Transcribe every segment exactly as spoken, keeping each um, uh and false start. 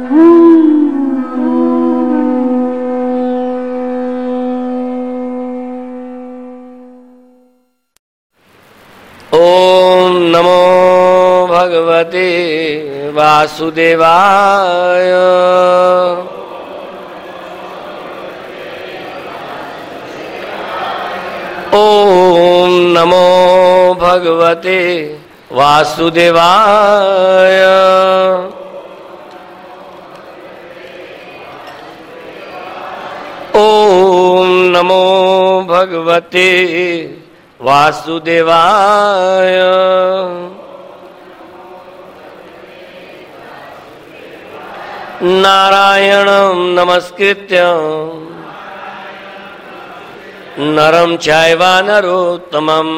ओम नमो भगवते वासुदेवाय। ओम नमो भगवते वासुदेवाय। ओम नमो भगवते वासुदेवाय। नारायणं नमस्कृत्य नरं चैव नरोत्तमं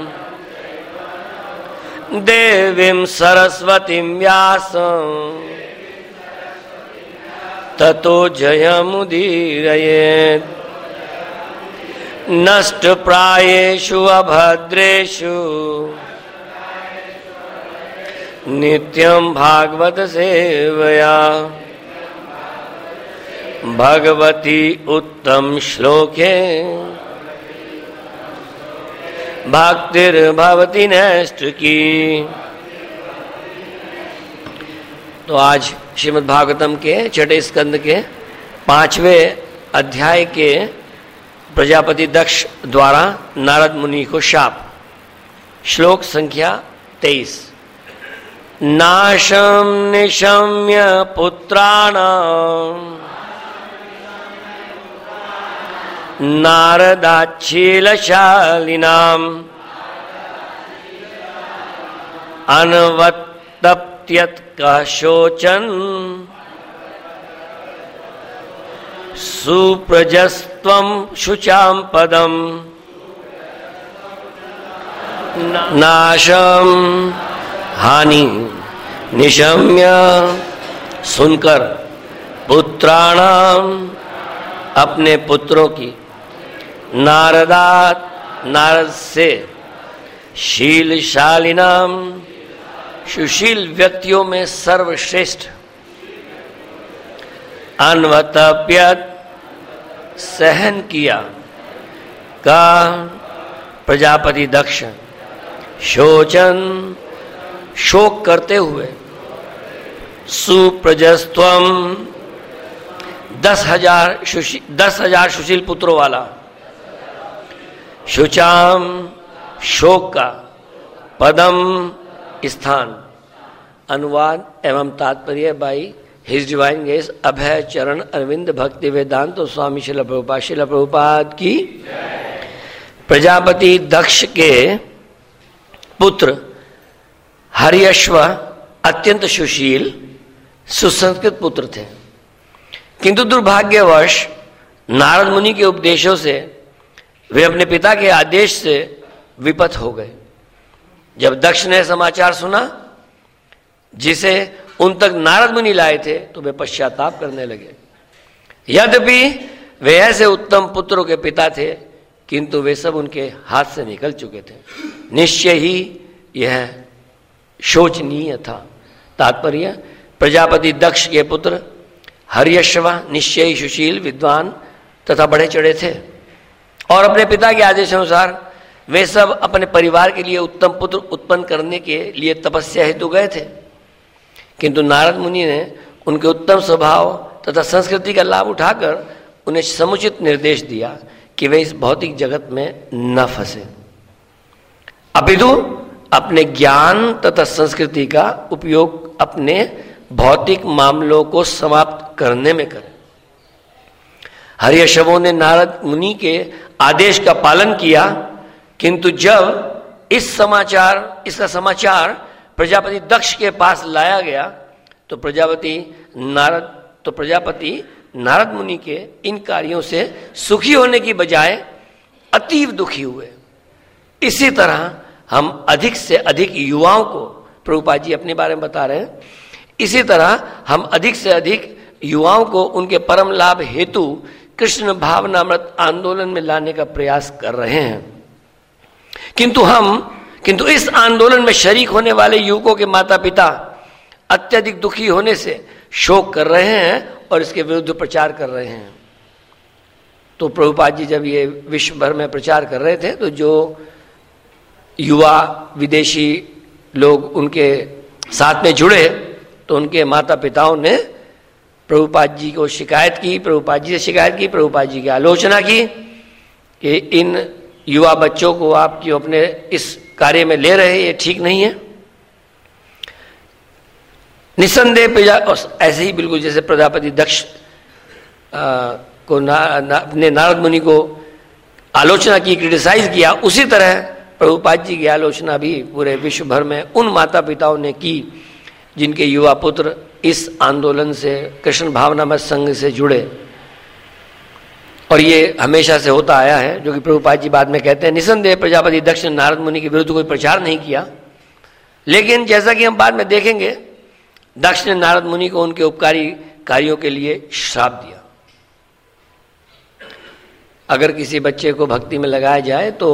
देवीं सरस्वतीं व्यासं ततो जयमुदीरयेत्। नष्टप्रायेषु अभद्रेषु नित्यं भागवत सेवया भगवती उत्तम श्लोके भक्तिर्भवति नैष्ठिकी। तो आज श्रीमद् भागवतम के छठे स्कंद के पांचवें अध्याय के प्रजापति दक्ष द्वारा नारद मुनि को शाप। श्लोक संख्या तेईस। नाशम निशम्य पुत्राणाम नारदाच्छीलशालिनाम अनवत्तप्यत शोचन सुप्रजस्त्वं शुचां पदम नाशम हानि निशम्य सुनकर पुत्राणाम अपने पुत्रों की नारदात नारद से शीलशालिनाम सुशील व्यक्तियों में सर्वश्रेष्ठ अनवतप्यत सहन किया का प्रजापति दक्ष शोचन शोक करते हुए सुप्रजस्त्वम दस हजार सुशी दस हजार सुशील पुत्रों वाला शुचाम शोक का पदम स्थान। अनुवाद एवं तात्पर्य by his divine grace Abhay Charan Aravind भक्ति वेदांत स्वामी शिल प्रभुपाद शिल प्रभुपाद की। प्रजापति दक्ष के पुत्र हर्यश्व अत्यंत सुशील सुसंस्कृत पुत्र थे, किंतु दुर्भाग्यवश नारद मुनि के उपदेशों से वे अपने पिता के आदेश से विपथ हो गए। जब दक्ष ने समाचार सुना जिसे उन तक नारद मुनि लाए थे तो वे पश्चाताप करने लगे। यद्यपि वे ऐसे उत्तम पुत्रों के पिता थे, किंतु वे सब उनके हाथ से निकल चुके थे। निश्चय ही यह शोचनीय था। तात्पर्य, प्रजापति दक्ष के पुत्र हर्यश्व निश्चय ही सुशील विद्वान तथा बड़े चढ़े थे और अपने पिता के आदेश अनुसार वे सब अपने परिवार के लिए उत्तम पुत्र उत्पन्न करने के लिए तपस्या हेतु गए थे, किंतु नारद मुनि ने उनके उत्तम स्वभाव तथा संस्कृति का लाभ उठाकर उन्हें समुचित निर्देश दिया कि वे इस भौतिक जगत में न फंसे, अपितु अपने ज्ञान तथा संस्कृति का उपयोग अपने भौतिक मामलों को समाप्त करने में करें। हर्यश्वों ने नारद मुनि के आदेश का पालन किया, किंतु जब इस समाचार इसका समाचार प्रजापति दक्ष के पास लाया गया तो प्रजापति नारद तो प्रजापति नारद मुनि के इन कार्यों से सुखी होने की बजाय अतीव दुखी हुए। इसी तरह हम अधिक से अधिक युवाओं को, प्रभुपाद जी अपने बारे में बता रहे हैं, इसी तरह हम अधिक से अधिक युवाओं को उनके परम लाभ हेतु कृष्ण भावनामृत आंदोलन में लाने का प्रयास कर रहे हैं, किंतु हम किंतु इस आंदोलन में शरीक होने वाले युवकों के माता पिता अत्यधिक दुखी होने से शोक कर रहे हैं और इसके विरुद्ध प्रचार कर रहे हैं। तो प्रभुपाद जी जब ये विश्व भर में प्रचार कर रहे थे तो जो युवा विदेशी लोग उनके साथ में जुड़े तो उनके माता पिताओं ने प्रभुपाद जी को शिकायत की, प्रभुपाद जी से शिकायत की, प्रभुपाद जी की आलोचना की कि इन युवा बच्चों को आप क्यों अपने इस कार्य में ले रहे हैं, ये ठीक नहीं है। निसंदेह प्रजा ऐसे ही बिल्कुल जैसे प्रजापति दक्ष को ना, ना, ने नारद मुनि को आलोचना की, क्रिटिसाइज किया, उसी तरह प्रभुपाद जी की आलोचना भी पूरे विश्व भर में उन माता पिताओं ने की जिनके युवा पुत्र इस आंदोलन से, कृष्ण भावनामय संघ से जुड़े। और ये हमेशा से होता आया है, जो कि प्रभुपाद जी बाद में कहते हैं। निसंदेह प्रजापति दक्ष ने नारद मुनि के विरुद्ध कोई प्रचार नहीं किया, लेकिन जैसा कि हम बाद में देखेंगे दक्ष ने नारद मुनि को उनके उपकारी कार्यों के लिए श्राप दिया। अगर किसी बच्चे को भक्ति में लगाया जाए तो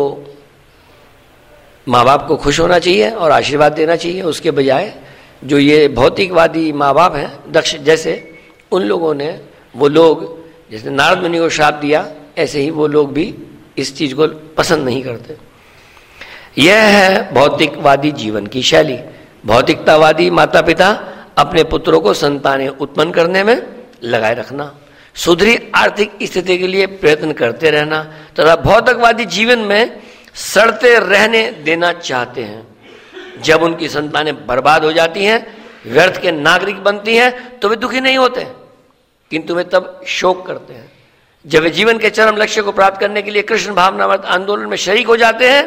माँ बाप को खुश होना चाहिए और आशीर्वाद देना चाहिए, उसके बजाय जो ये भौतिकवादी माँ बाप हैं दक्ष जैसे, उन लोगों ने, वो लोग जैसे नारद मुनि को श्राप दिया, ऐसे ही वो लोग भी इस चीज को पसंद नहीं करते। यह है भौतिकवादी जीवन की शैली। भौतिकतावादी माता पिता अपने पुत्रों को संतानें उत्पन्न करने में लगाए रखना, सुधरी आर्थिक स्थिति के लिए प्रयत्न करते रहना तथा भौतिकवादी जीवन में सड़ते रहने देना चाहते हैं। जब उनकी संतानें बर्बाद हो जाती हैं, व्यर्थ के नागरिक बनती हैं, तो वे दुखी नहीं होते, किंतु वे तब शोक करते हैं। जब वे जीवन के चरम लक्ष्य को प्राप्त करने के लिए कृष्ण भावनामृत आंदोलन में शरीक हो जाते हैं।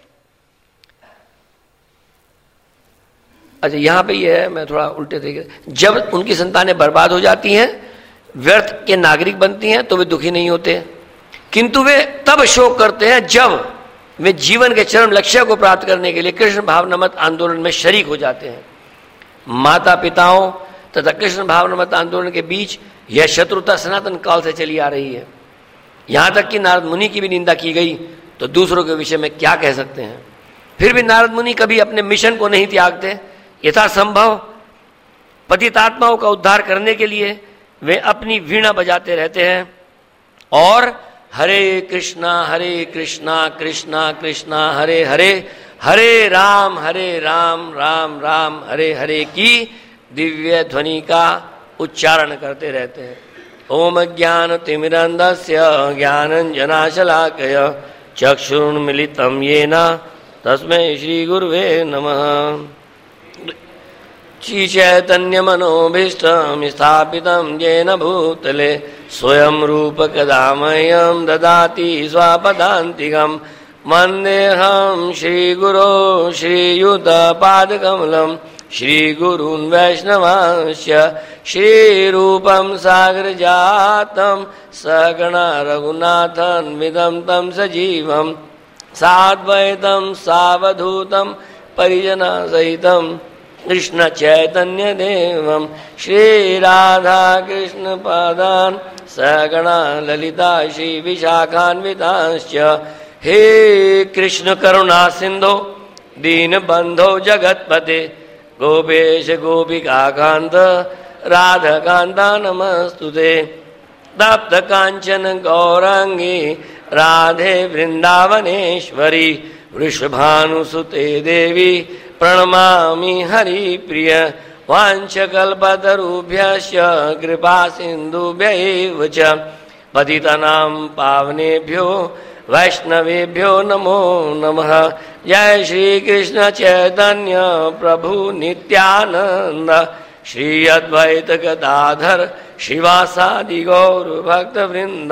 अच्छा, यहां पे ये है, मैं थोड़ा उल्टे तरीके, जब उनकी संतानें बर्बाद हो जाती हैं, व्यर्थ के नागरिक बनती हैं, तो वे दुखी नहीं होते, किंतु वे तब शोक करते हैं जब वे जीवन के चरम लक्ष्य को प्राप्त करने के लिए कृष्ण भावनामृत आंदोलन में शरीक हो जाते हैं। माता पिताओं तथा कृष्ण भावनामृत आंदोलन के बीच यह शत्रुता सनातन काल से चली आ रही है। यहां तक कि नारद मुनि की भी निंदा की गई, तो दूसरों के विषय में क्या कह सकते हैं। फिर भी नारद मुनि कभी अपने मिशन को नहीं त्यागते। यथासंभव पतितात्माओं का उद्धार करने के लिए वे अपनी वीणा बजाते रहते हैं और हरे कृष्णा हरे कृष्णा कृष्णा कृष्णा हरे हरे, हरे राम हरे राम राम राम हरे हरे की दिव्य ध्वनि का उच्चारण करते रहते हैं। ओम ज्ञान तिमिरंधस्य ज्ञानंजनाशलाकय चक्षुरुन्मीलितं येन तस्मै श्री गुरुवे नमः। श्री चैतन्य मनोभीष्टं स्थापितं येन भूतले स्वयं रूप कदा मह्यं ददाति स्वापदान्तिकं। वन्देऽहं श्रीगुरो श्रीयुतपादकमलं श्रीगुरून् वैष्णवांश्च श्रीरूपं सागरजातं सगणा रघुनाथान्वितं तं सजीवं साद्वैतं सावधूतं परिजनसहितं कृष्ण चैतन्य देवं श्री राधा कृष्ण पादान सगणा ललिता श्री विशाखान्वितांश्च। हे कृष्ण करुणा सिंधो दीन बंधो जगतपते गोपेश गोपिका कांत राधा कांता नमस्तुते। तप्त कांचन गौरांगी राधे वृंदावनेश्वरी वृषभानुसुते देवी प्रणमामि हरिप्रिय। वाञ्छकल्पतरुभ्यश्च कृपा सिन्धुभ्यैव च पतितानां पावनेभ्यो वैष्णवेभ्यो नमो नमः। जय श्री कृष्ण चैतन्य प्रभु नित्यानंद श्री अद्वैत गदाधर श्रीवासादि गौर भक्त वृंद।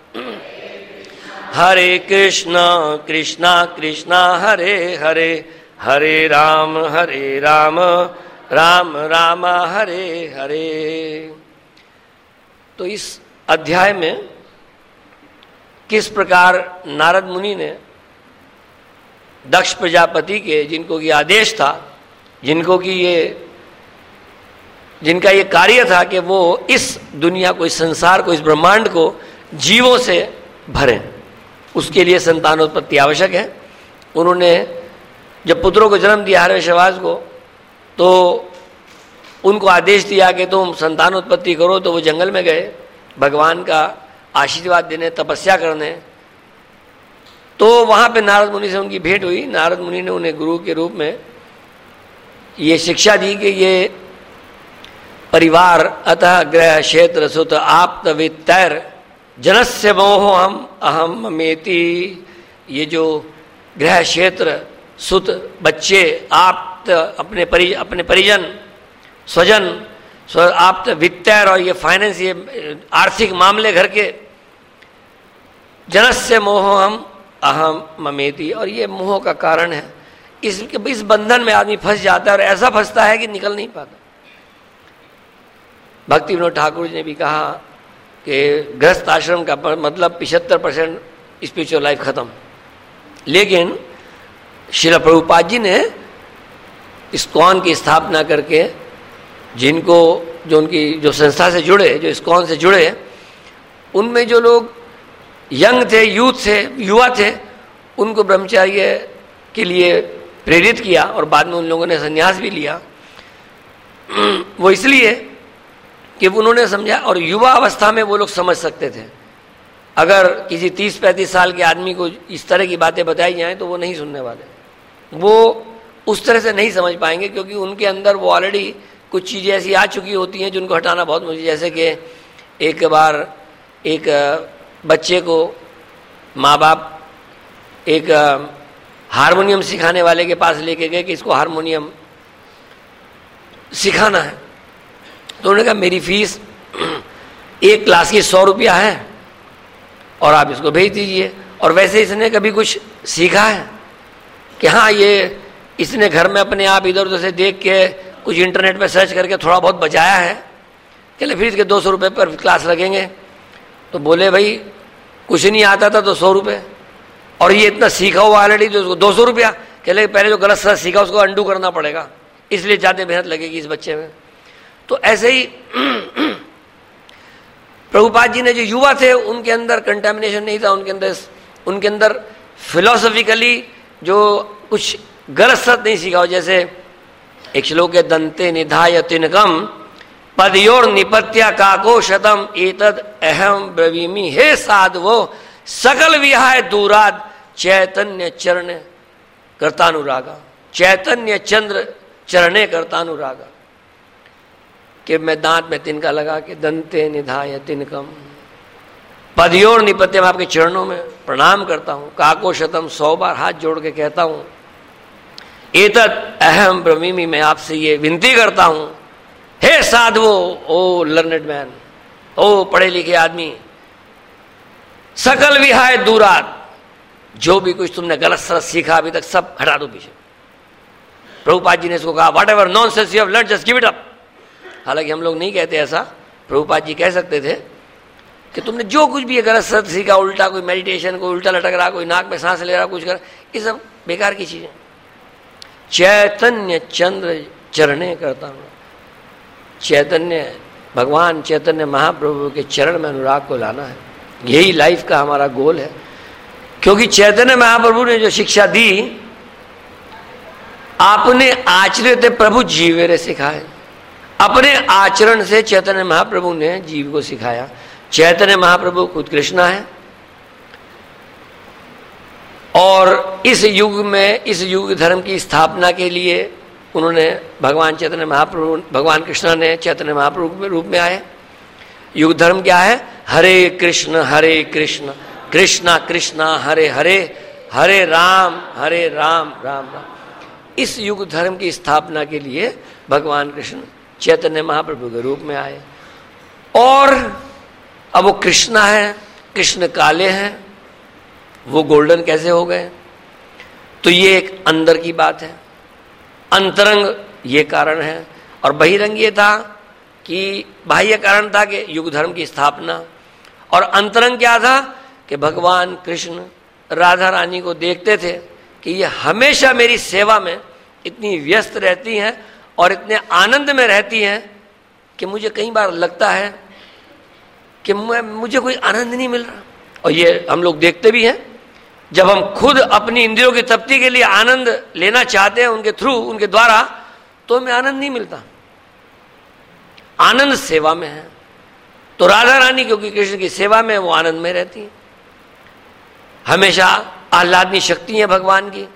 हरे कृष्णा कृष्णा कृष्णा हरे हरे, हरे राम हरे राम राम राम हरे हरे। तो इस अध्याय में किस प्रकार नारद मुनि ने दक्ष प्रजापति के, जिनको कि आदेश था, जिनको कि ये जिनका ये कार्य था कि वो इस दुनिया को, इस संसार को, इस ब्रह्मांड को जीवों से भरें, उसके लिए संतानोत्पत्ति आवश्यक है। उन्होंने जब पुत्रों को जन्म दिया हर्षवास को, तो उनको आदेश दिया कि तुम संतानोत्पत्ति करो, तो वो जंगल में गए भगवान का आशीर्वाद देने, तपस्या करने। तो वहाँ पे नारद मुनि से उनकी भेंट हुई। नारद मुनि ने उन्हें गुरु के रूप में ये शिक्षा दी कि ये परिवार अतः ग्रह क्षेत्र सुत आप्त वित्तर जनस्य मोह हम अहम ममेति, ये जो ग्रह क्षेत्र सुत बच्चे आप्त अपने परि अपने परिजन स्वजन स्व आप्त वित्तर और ये फाइनेंस, ये आर्थिक मामले घर के, जनस्य मोह हम अहम ममेति, और ये मोह का कारण है। इस इस बंधन में आदमी फंस जाता है और ऐसा फंसता है कि निकल नहीं पाता। भक्ति विनोद ठाकुर जी ने भी कहा कि गृहस्थ आश्रम का मतलब पिछहत्तर परसेंट स्पिरिचुअल लाइफ खत्म। लेकिन श्रील प्रभुपाद जी ने इस्कॉन की स्थापना करके, जिनको जो उनकी जो संस्था से जुड़े, जो इस्कॉन से जुड़े, उनमें जो लोग यंग थे, यूथ थे, युवा थे, उनको ब्रह्मचर्य के लिए प्रेरित किया और बाद में उन लोगों ने संन्यास भी लिया। वो इसलिए कि उन्होंने समझा, और युवा अवस्था में वो लोग समझ सकते थे। अगर किसी तीस पैंतीस साल के आदमी को इस तरह की बातें बताई जाएं तो वो नहीं सुनने वाले, वो उस तरह से नहीं समझ पाएंगे, क्योंकि उनके अंदर वो ऑलरेडी कुछ चीज़ें ऐसी आ चुकी होती हैं जिनको हटाना बहुत मुश्किल। जैसे कि एक बार एक बच्चे को माँ बाप एक हारमोनियम सिखाने वाले के पास लेके गए कि इसको हारमोनियम सिखाना है। तो उन्होंने कहा मेरी फीस एक क्लास की सौ रुपया है और आप इसको भेज दीजिए। और वैसे इसने कभी कुछ सीखा है कि हाँ, ये इसने घर में अपने आप इधर उधर से देख के कुछ इंटरनेट पे सर्च करके थोड़ा बहुत बचाया है, चले फिर इसके दो सौ रुपये पर क्लास लगेंगे। तो बोले भाई कुछ नहीं आता था तो सौ रुपये, और ये इतना सीखा हुआ ऑलरेडी तो उसको दो सौ रुपया। कहले पहले जो गलत सच सीखा उसको अंडू करना पड़ेगा, इसलिए ज़्यादा मेहनत लगेगी इस बच्चे में। तो ऐसे ही प्रभुपाद जी ने जो युवा थे उनके अंदर कंटेमिनेशन नहीं था, उनके अंदर उनके अंदर फिलोसफिकली जो कुछ गलत सत नहीं सीखा हो। जैसे एक श्लोक है, दंते निधाय तिनकम पदयोर निपत्या काको शतम एतद अहम ब्रवीमि हे साधवो सकल विहाय दूराद चैतन्य चरण कर्तानुरागा, चैतन्य चंद्र चरणे कर्तानुरागा। कि मैं दांत में तिनका लगा के दंते निधाय तिनकम पदयोर निपत्य, मैं आपके चरणों में प्रणाम करता हूँ, काको शतम सौ बार हाथ जोड़ के कहता हूँ, एतद अहम ब्रवीमि, मैं आपसे ये विनती करता हूँ, हे साधवो, ओ लर्नेड मैन, ओ पढ़े लिखे आदमी, सकल विहाय दूरात, जो भी कुछ तुमने गलत सलत सीखा अभी तक सब हटा दो पीछे। प्रभुपाद जी ने इसको कहा, whatever nonsense you have learned just give it up. हालांकि हम लोग नहीं कहते ऐसा, प्रभुपाद जी कह सकते थे कि तुमने जो कुछ भी गलत सलत सीखा, उल्टा कोई मेडिटेशन, कोई उल्टा लटक रहा, कोई नाक में सांस ले रहा, कुछ कर, ये सब बेकार की चीजें। चैतन्य चंद्र चरणे करता हूँ, चैतन्य भगवान चैतन्य महाप्रभु के चरण में अनुराग को लाना है, यही लाइफ का हमारा गोल है। क्योंकि चैतन्य महाप्रभु ने जो शिक्षा दी, आपने आचरित प्रभु जीवेरे सिखाए, अपने आचरण से चैतन्य महाप्रभु ने जीव को सिखाया। चैतन्य महाप्रभु खुद कृष्णा है, और इस युग में, इस युग धर्म की स्थापना के लिए उन्होंने भगवान चैतन्य महाप्रभु, भगवान कृष्ण ने चैतन्य महाप्रभु के रूप में आए। युग धर्म क्या है? हरे कृष्ण हरे कृष्ण कृष्णा कृष्णा हरे हरे, हरे राम हरे राम राम राम। इस युग धर्म की स्थापना के लिए भगवान कृष्ण चैतन्य महाप्रभु के रूप में आए। और अब वो कृष्णा है, कृष्ण काले हैं, वो गोल्डन कैसे हो गए? तो ये एक अंदर की बात है, अंतरंग ये कारण है। और बहिरंग ये था कि बाह्य कारण था कि युग धर्म की स्थापना, और अंतरंग क्या था कि भगवान कृष्ण राधा रानी को देखते थे कि ये हमेशा मेरी सेवा में इतनी व्यस्त रहती हैं और इतने आनंद में रहती हैं कि मुझे कई बार लगता है कि मैं मुझे कोई आनंद नहीं मिल रहा। और ये हम लोग देखते भी हैं, जब हम खुद अपनी इंद्रियों की तृप्ति के लिए आनंद लेना चाहते हैं उनके थ्रू, उनके द्वारा, तो हमें आनंद नहीं मिलता। आनंद सेवा में है। तो राधा रानी क्योंकि कृष्ण की सेवा में वो आनंद में रहती है, हमेशा आह्लादनी शक्ति है भगवान की।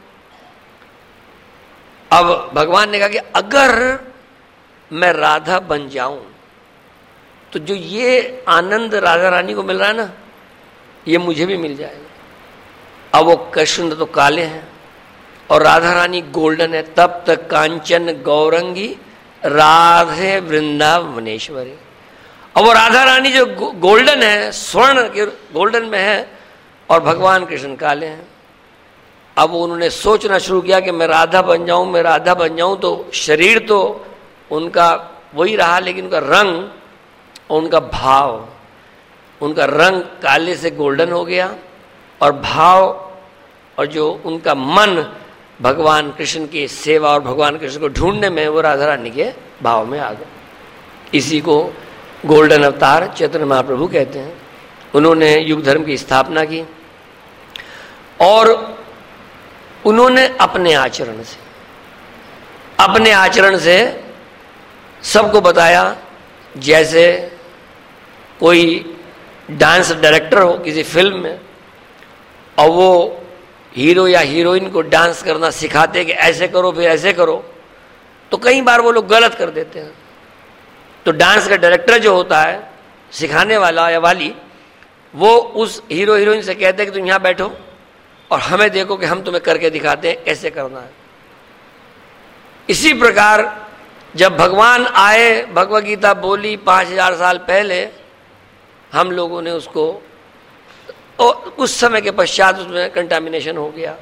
अब भगवान ने कहा कि अगर मैं राधा बन जाऊं तो जो ये आनंद राधा रानी को मिल रहा है ना, ये मुझे भी मिल जाएगा। अब वो कृष्ण तो काले हैं और राधा रानी गोल्डन है। तब तक कांचन गौरंगी राधे वृंदावनेश्वरी। और वो राधा रानी जो गोल्डन है, स्वर्ण के गोल्डन में है, और भगवान कृष्ण काले हैं। अब उन्होंने सोचना शुरू किया कि मैं राधा बन जाऊं, मैं राधा बन जाऊं। तो शरीर तो उनका वही रहा, लेकिन उनका रंग और उनका भाव, उनका रंग काले से गोल्डन हो गया, और भाव और जो उनका मन भगवान कृष्ण की सेवा और भगवान कृष्ण को ढूंढने में वो राधा रानी के भाव में आ गए। इसी को गोल्डन अवतार चैतन्य महाप्रभु कहते हैं। उन्होंने युग धर्म की स्थापना की और उन्होंने अपने आचरण से अपने आचरण से सबको बताया। जैसे कोई डांस डायरेक्टर हो किसी फिल्म में और वो हीरो या हीरोइन को डांस करना सिखाते कि ऐसे करो फिर ऐसे करो, तो कई बार वो लोग गलत कर देते हैं। तो डांस का डायरेक्टर जो होता है, सिखाने वाला या वाली, वो उस हीरो हीरोइन से कहते हैं कि तुम यहाँ बैठो और हमें देखो कि हम तुम्हें करके दिखाते हैं कैसे करना है। इसी प्रकार जब भगवान आए, भगवद गीता बोली पाँच हजार साल पहले, हम लोगों ने उसको, और उस समय के पश्चात उसमें कंटामिनेशन हो गया।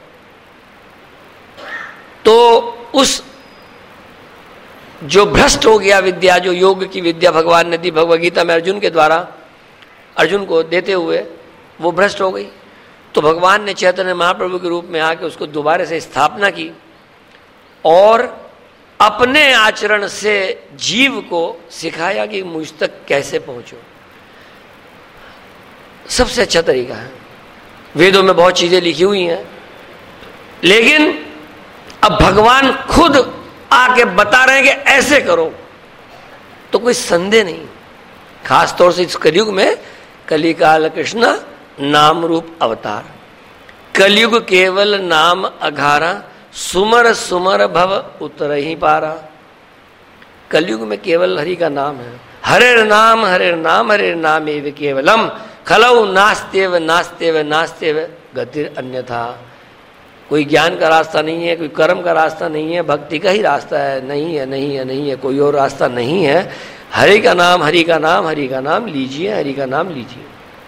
तो उस जो भ्रष्ट हो गया विद्या, जो योग की विद्या भगवान ने दी भगवद गीता में अर्जुन के द्वारा, अर्जुन को देते हुए, वो भ्रष्ट हो गई। तो भगवान ने चैतन्य महाप्रभु के रूप में आके उसको दोबारा से स्थापना की और अपने आचरण से जीव को सिखाया कि मुझ तक कैसे पहुंचो। सबसे अच्छा तरीका है। वेदों में बहुत चीजें लिखी हुई हैं, लेकिन अब भगवान खुद आके बता रहे हैं कि ऐसे करो, तो कोई संदेह नहीं। खास तौर से इस कलयुग में, कलिकाल कृष्ण नाम रूप अवतार, कलयुग केवल नाम अघारा, सुमर सुमर भव उतर ही पारा। कलयुग में केवल हरि का नाम है। हरे नाम हरे नाम हरे नाम एव केवलम, खलौ नास्तेव नास्तेव नास्तेव गतिर अन्यथा। कोई ज्ञान का रास्ता नहीं है, कोई कर्म का रास्ता नहीं है, भक्ति का ही रास्ता है। नहीं है, नहीं है, नहीं है, कोई और रास्ता नहीं है। हरि का नाम, हरि का नाम, हरि का नाम लीजिए, हरि का नाम लीजिए।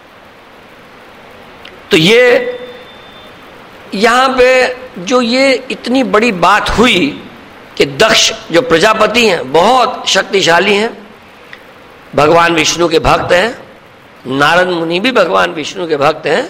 तो ये यहां पे जो ये इतनी बड़ी बात हुई कि दक्ष जो प्रजापति हैं, बहुत शक्तिशाली हैं, भगवान विष्णु के भक्त हैं, नारद मुनि भी भगवान विष्णु के भक्त हैं।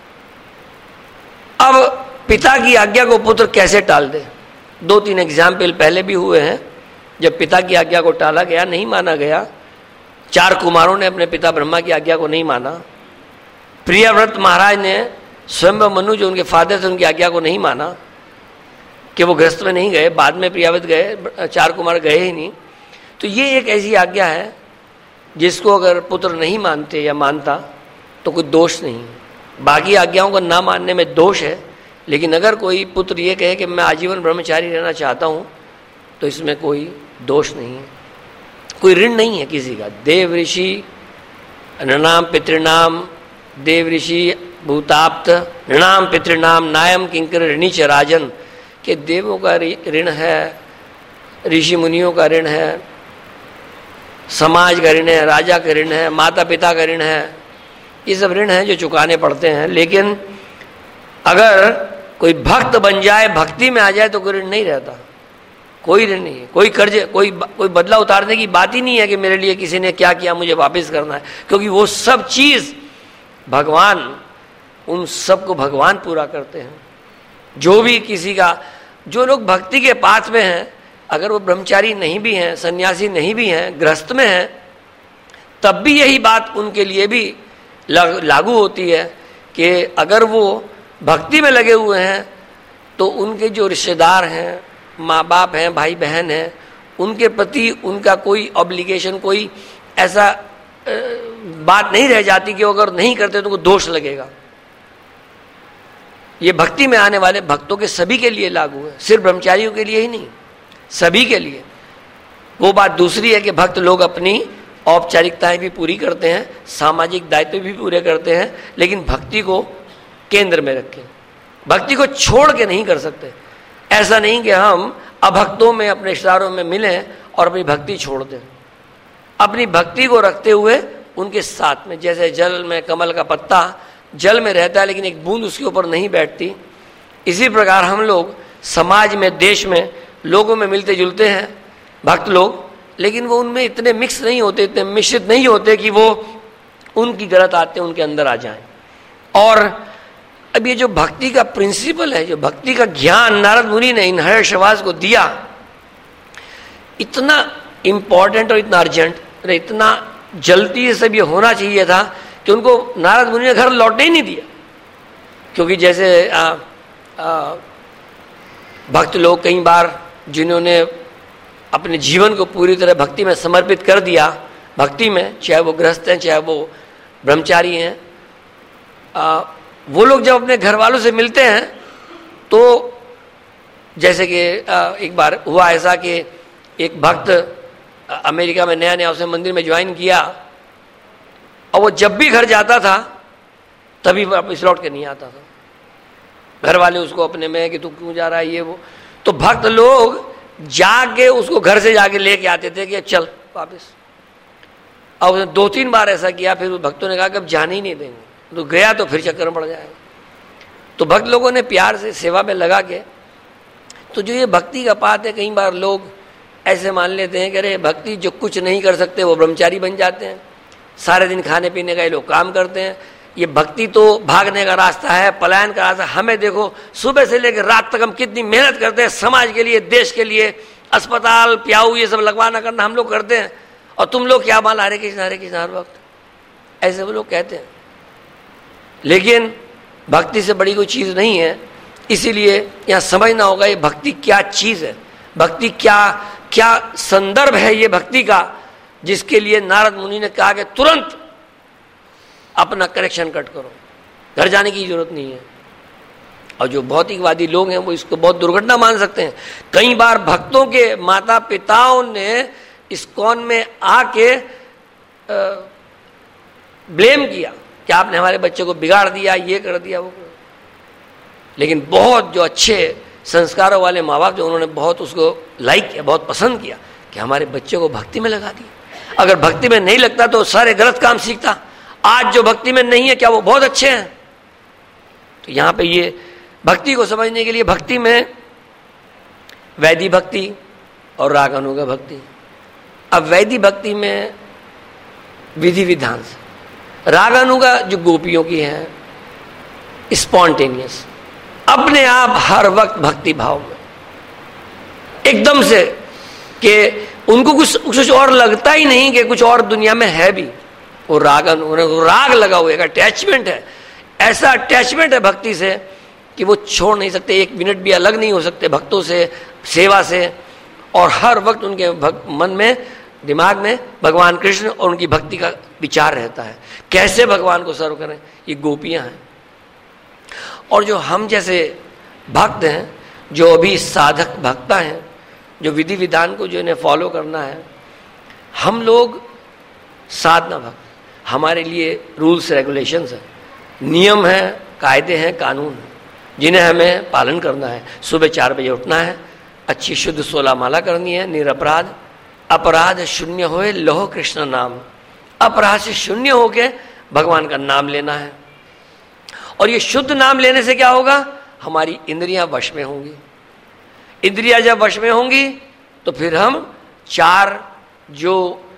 अब पिता की आज्ञा को पुत्र कैसे टाल दे? दो तीन एग्जाम्पल पहले भी हुए हैं जब पिता की आज्ञा को टाला गया, नहीं माना गया। चार कुमारों ने अपने पिता ब्रह्मा की आज्ञा को नहीं माना। प्रियव्रत महाराज ने स्वयं मनु जो उनके फादर थे उनकी आज्ञा को नहीं माना कि वो गृहस्थ में नहीं गए, बाद में प्रियाव्रत गए, चार कुमार गए ही नहीं। तो ये एक ऐसी आज्ञा है जिसको अगर पुत्र नहीं मानते या मानता तो कोई दोष नहीं। बाकी आज्ञाओं को ना मानने में दोष है, लेकिन अगर कोई पुत्र ये कहे कि मैं आजीवन ब्रह्मचारी रहना चाहता हूँ तो इसमें कोई दोष नहीं है, कोई ऋण नहीं है किसी का। देव ऋषि नृणाम पितृणाम, देव ऋषि भूताप्त ऋणाम पितृणाम नायम किंकर ऋणी च राजन, के देवों का ऋण है, ऋषि मुनियों का ऋण है, समाज का ऋण है, राजा का ऋण है, माता पिता का ऋण है। ये सब ऋण है जो चुकाने पड़ते हैं। लेकिन अगर कोई भक्त बन जाए, भक्ति में आ जाए तो कोई ऋण नहीं रहता, कोई ऋण नहीं है, कोई कर्ज, कोई कोई बदला उतारने की बात ही नहीं है कि मेरे लिए किसी ने क्या किया मुझे वापस करना है, क्योंकि वो सब चीज भगवान, उन सब को भगवान पूरा करते हैं। जो भी किसी का, जो लोग भक्ति के पाथ में हैं, अगर वो ब्रह्मचारी नहीं भी हैं, सन्यासी नहीं भी हैं, गृहस्थ में हैं, तब भी यही बात उनके लिए भी लागू होती है कि अगर वो भक्ति में लगे हुए हैं तो उनके जो रिश्तेदार हैं, माँ बाप हैं, भाई बहन हैं, उनके प्रति उनका कोई ऑब्लिगेशन, कोई ऐसा बात नहीं रह जाती कि वो अगर नहीं करते तो उनको दोष लगेगा। ये भक्ति में आने वाले भक्तों के सभी के लिए लागू है, सिर्फ ब्रह्मचारियों के लिए ही नहीं, सभी के लिए। वो बात दूसरी है कि भक्त लोग अपनी औपचारिकताएं भी पूरी करते हैं, सामाजिक दायित्व भी पूरे करते हैं, लेकिन भक्ति को केंद्र में रखें, भक्ति को छोड़ के नहीं कर सकते। ऐसा नहीं कि हम अभक्तों में, अपने रिश्तेदारों में मिलें और अपनी भक्ति छोड़ दें। अपनी भक्ति को रखते हुए उनके साथ में, जैसे जल में कमल का पत्ता जल में रहता है लेकिन एक बूंद उसके ऊपर नहीं बैठती, इसी प्रकार हम लोग समाज में, देश में, लोगों में मिलते जुलते हैं भक्त लोग, लेकिन वो उनमें इतने मिक्स नहीं होते, इतने मिश्रित नहीं होते कि वो उनकी गलत आते उनके अंदर आ जाएं। और अब ये जो भक्ति का प्रिंसिपल है, जो भक्ति का ज्ञान नारद मुनि ने इन हर्षवास को दिया, इतना इंपॉर्टेंट और इतना अर्जेंट, इतना जल्दी से सब ये होना चाहिए था कि उनको नारद मुनि ने घर लौटने ही नहीं दिया। क्योंकि जैसे आ, आ, भक्त लोग कई बार जिन्होंने अपने जीवन को पूरी तरह भक्ति में समर्पित कर दिया, भक्ति में, चाहे वो गृहस्थ हैं चाहे वो ब्रह्मचारी हैं, आ, वो लोग जब अपने घर वालों से मिलते हैं तो जैसे कि एक बार हुआ ऐसा कि एक भक्त अमेरिका में नया नया उसने मंदिर में ज्वाइन किया और वो जब भी घर जाता था तभी वापस लौट के नहीं आता था। घर वाले उसको अपने में कि तू क्यों जा रहा है ये वो, तो भक्त लोग जाके उसको घर से जाके लेके आते थे कि चल वापस। अब उसने दो तीन बार ऐसा किया, फिर भक्तों ने कहा कि अब जाने ही नहीं देंगे, तो गया तो फिर चक्कर में पड़ जाएगा। तो भक्त लोगों ने प्यार से सेवा में लगा के, तो जो ये भक्ति का पाठ है, कई बार लोग ऐसे मान लेते हैं कि अरे भक्ति जो कुछ नहीं कर सकते वो ब्रह्मचारी बन जाते हैं, सारे दिन खाने पीने का ये लोग काम करते हैं, ये भक्ति तो भागने का रास्ता है, पलायन का रास्ता। हमें देखो सुबह से लेकर रात तक हम कितनी मेहनत करते हैं समाज के लिए, देश के लिए, अस्पताल प्याऊ ये सब लगवाना करना हम लोग करते हैं, और तुम लोग क्या माल हरे कृष्ण हरे कृष्ण हर वक्त, ऐसे वो लोग कहते हैं। लेकिन भक्ति से बड़ी कोई चीज नहीं है, इसीलिए यहां समझना होगा ये भक्ति क्या चीज है, भक्ति क्या क्या संदर्भ है ये भक्ति का, जिसके लिए नारद मुनि ने कहा कि तुरंत अपना कनेक्शन कट करो, घर जाने की जरूरत नहीं है। और जो भौतिकवादी लोग हैं वो इसको बहुत दुर्घटना मान सकते हैं। कई बार भक्तों के माता पिताओं ने इस्कॉन में आके ब्लेम किया कि आपने हमारे बच्चे को बिगाड़ दिया, ये कर दिया, वो कर दिया। लेकिन बहुत जो अच्छे संस्कारों वाले माँ बाप जो, उन्होंने बहुत उसको लाइक किया, बहुत पसंद किया कि हमारे बच्चे को भक्ति में लगा दिया। अगर भक्ति में नहीं लगता तो सारे गलत काम सीखता। आज जो भक्ति में नहीं है क्या वो बहुत अच्छे हैं? तो यहां पे ये भक्ति को समझने के लिए, भक्ति में वैदी भक्ति और राग अनुगा भक्ति। अब वैदी भक्ति में विधि विधान से, राग अनुगा जो गोपियों की है स्पॉन्टेनियस, अपने आप हर वक्त भक्ति भाव में एकदम से, कि उनको कुछ कुछ और लगता ही नहीं कि कुछ और दुनिया में है भी। वो राग राग लगा हुआ है, अटैचमेंट है, ऐसा अटैचमेंट है भक्ति से कि वो छोड़ नहीं सकते, एक मिनट भी अलग नहीं हो सकते भक्तों से, सेवा से। और हर वक्त उनके मन में, दिमाग में भगवान कृष्ण और उनकी भक्ति का विचार रहता है, कैसे भगवान को सर्व करें। ये गोपियां हैं। और जो हम जैसे भक्त हैं, जो अभी साधक भक्ता हैं, जो विधि विधान को जो इन्हें फॉलो करना है, हम लोग साधना भक्त, हमारे लिए रूल्स रेगुलेशंस हैं, नियम हैं, कायदे हैं, कानून हैं, जिन्हें हमें पालन करना है। सुबह चार बजे उठना है, अच्छी शुद्ध सोलह माला करनी है, निरपराध, अपराध शून्य होए लहो कृष्ण नाम, अपराध से शून्य होके भगवान का नाम लेना है। और ये शुद्ध नाम लेने से क्या होगा? हमारी इंद्रियां वश में होंगी। इंद्रियां जब वश में होंगी तो फिर हम चार जो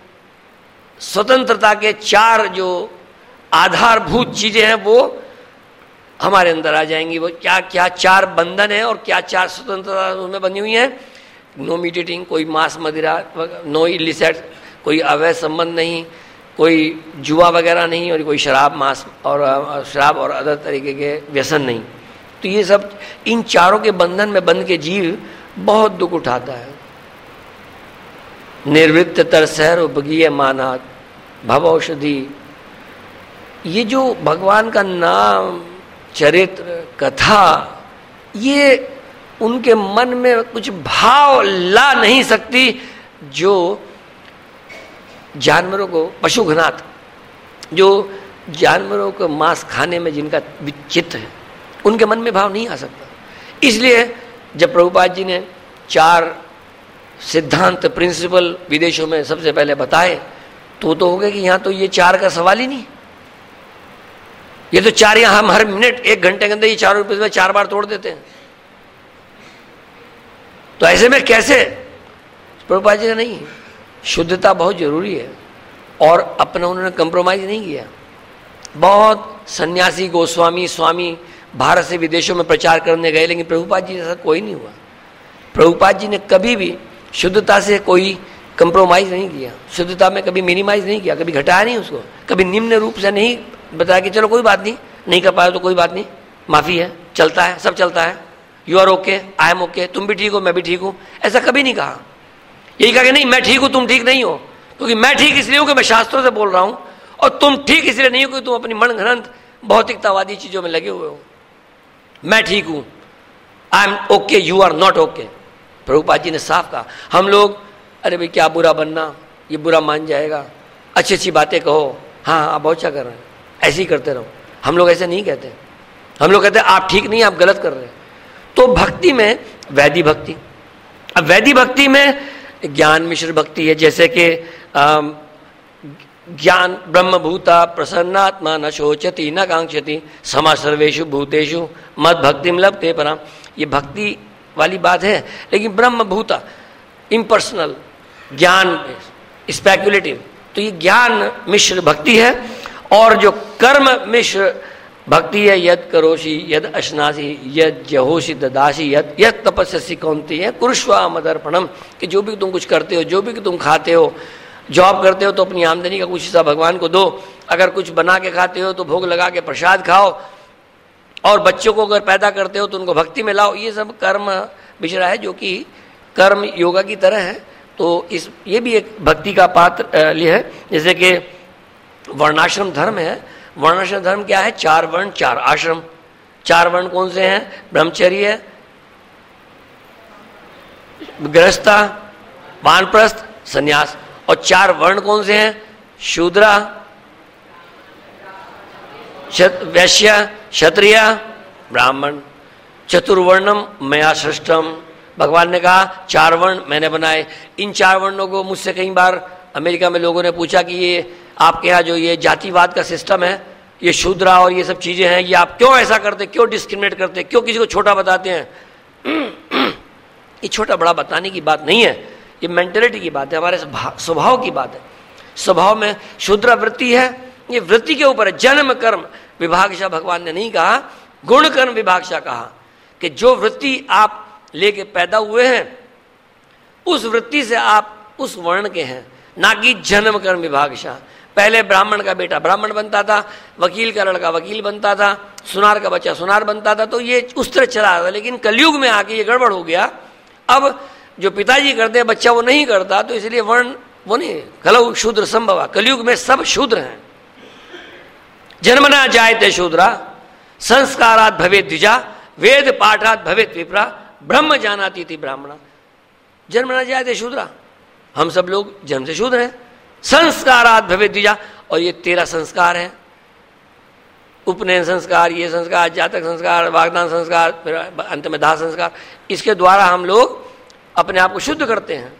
स्वतंत्रता के चार जो आधारभूत चीजें हैं वो हमारे अंदर आ जाएंगी। वो क्या क्या चार बंधन है और क्या चार स्वतंत्रता उसमें बनी हुई है? नो मीट ईटिंग, कोई मांस मदिरा, नो इलिसिट, कोई अवैध संबंध नहीं, कोई जुआ वगैरह नहीं, और कोई शराब मांस और शराब और अदर तरीके के व्यसन नहीं। तो ये सब, इन चारों के बंधन में बंध के जीव बहुत दुख उठाता है। निर्वृत्त तरसहर उपगीय मानात भव औषधि। ये जो भगवान का नाम, चरित्र, कथा, ये उनके मन में कुछ भाव ला नहीं सकती जो जानवरों को, पशुघ्नात, जो जानवरों को मांस खाने में जिनका चित्त है, उनके मन में भाव नहीं आ सकता। इसलिए जब प्रभुपाद जी ने चार सिद्धांत, प्रिंसिपल विदेशों में सबसे पहले बताए, तो तो हो गया कि यहां तो ये चार का सवाल ही नहीं। ये तो चार यहां हम हर मिनट एक घंटे के अंदर ये चारों रुपये में चार बार तोड़ देते हैं। तो ऐसे में कैसे? प्रभुपाद जी का नहीं, शुद्धता बहुत जरूरी है और अपना उन्होंने कंप्रोमाइज नहीं किया। बहुत सन्यासी, गोस्वामी, स्वामी भारत से विदेशों में प्रचार करने गए, लेकिन प्रभुपाद जी जैसा कोई नहीं हुआ। प्रभुपाद जी ने कभी भी शुद्धता से कोई कंप्रोमाइज नहीं किया, शुद्धता में कभी मिनिमाइज नहीं किया, कभी घटाया नहीं उसको, कभी निम्न रूप से नहीं बताया कि चलो कोई बात नहीं, नहीं कर पाया तो कोई बात नहीं, माफी है, चलता है, सब चलता है, you are okay, I am okay, तुम भी ठीक हो, मैं भी ठीक हूं, ऐसा कभी नहीं कहा। यही कहा कि नहीं मैं ठीक हूं, तुम ठीक नहीं हो, क्योंकि मैं ठीक इसलिए हूं कि मैं शास्त्रों से बोल रहा हूं, और तुम ठीक इसलिए नहीं हो कि तुम अपनी मनगढ़ंत भौतिकतावादी चीजों में लगे हुए हो। मैं ठीक हूं, I am okay, you are not okay. Prabhupada ji ने साफ कहा। हम लोग अरे भाई क्या बुरा बनना, ये बुरा मान जाएगा, अच्छी अच्छी बातें कहो, हाँ हाँ आप बहुत अच्छा कर रहे हैं, ऐसे ही करते रहो। हम लोग ऐसे नहीं कहते, हम लोग कहते हैं आप ठीक नहीं, आप गलत कर रहे हैं। तो भक्ति में वैदिक भक्ति, अब वैदिक भक्ति में ज्ञान मिश्र भक्ति है, जैसे कि ज्ञान ब्रह्मभूता प्रसन्नात्मा न शोचति न कांक्षति समा सर्वेषु भूतेषु मद भक्तिम लभते पराम। ये भक्ति वाली बात है, लेकिन ब्रह्मभूता इम्पर्सनल, ज्ञान स्पेक्युलेटिव, तो ये ज्ञान मिश्र भक्ति है। और जो कर्म मिश्र भक्ति है, यद करोषि यद अश्नासी यद जहोषि ददासी यद यद तपस्या कौनती है कुरुष्वा मदर्पणम, कि जो भी तुम कुछ करते हो, जो भी तुम खाते हो, जॉब करते हो तो अपनी आमदनी का कुछ हिस्सा भगवान को दो, अगर कुछ बना के खाते हो तो भोग लगा के प्रसाद खाओ, और बच्चों को अगर पैदा करते हो तो उनको भक्ति में लाओ। ये सब कर्म मिश्रा है, जो कि कर्म योगा की तरह है। तो इस ये भी एक भक्ति का पात्र लिए है। जैसे कि वर्णाश्रम धर्म है, वर्णाश्रम धर्म क्या है? चार वर्ण चार आश्रम। चार वर्ण कौन से हैं? ब्रह्मचर्य, गृहस्था, वानप्रस्थ, संन्यास। और चार वर्ण कौन से हैं? शूद्रा, वैश्य, क्षत्रिय, ब्राह्मण। चतुर्वर्णम मया सृष्टम, भगवान ने कहा चार वर्ण मैंने बनाए। इन चार वर्णों को मुझसे कई बार अमेरिका में लोगों ने पूछा कि ये आपके यहाँ जो ये जातिवाद का सिस्टम है, ये शूद्रा और ये सब चीजें हैं, ये आप क्यों ऐसा करते, क्यों डिस्क्रिमिनेट करते, क्यों किसी को छोटा बताते हैं? ये छोटा बड़ा बताने की बात नहीं है, ये मेंटेलिटी की बात है, हमारे स्वभाव की बात है। स्वभाव में शूद्रा वृत्ति है, ये वृत्ति के ऊपर है। जन्म कर्म विभागशा भगवान ने नहीं कहा, गुण कर्म विभागशा कहा, कि जो वृत्ति आप लेके पैदा हुए हैं उस वृत्ति से आप उस वर्ण के हैं, ना कि जन्म कर्म विभागशा। पहले ब्राह्मण का बेटा ब्राह्मण बनता था, वकील का लड़का वकील बनता था, सुनार का बच्चा सुनार बनता था, तो ये उस तरह चला था। लेकिन कलयुग में आके ये गड़बड़ हो गया। अब जो पिताजी करते हैं बच्चा वो नहीं करता, तो इसलिए वर्ण वो नहीं, कलौ शूद्र संभवा। कलयुग में सब शूद्र हैं। जन्मना जायते शूद्रा, संस्कारात भवेत् द्विजा, वेद पाठात भवेत् विप्रा, ब्रह्म जानाति इति ब्राह्मणा। जन्मना जायते शूद्रा, हम सब लोग जन्म से शूद्र हैं। संस्कारात भवेत् द्विजा, और ये तेरह संस्कार हैं, उपनयन संस्कार, ये संस्कार, जातक संस्कार, वागदान संस्कार, फिर अंत में दाह संस्कार। इसके द्वारा हम लोग अपने आप को शुद्ध करते हैं।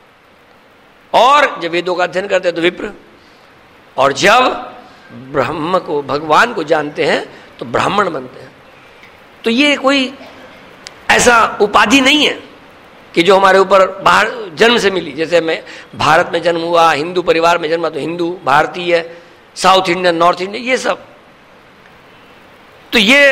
और जब वेदों का अध्ययन करते हैं तो विप्र, और जब ब्रह्म को भगवान को जानते हैं तो ब्राह्मण बनते हैं। तो ये कोई ऐसा उपाधि नहीं है कि जो हमारे ऊपर बाहर जन्म से मिली। जैसे मैं भारत में जन्म हुआ, हिंदू परिवार में जन्मा तो हिंदू, भारतीय, साउथ इंडियन, नॉर्थ इंडियन, ये सब। तो ये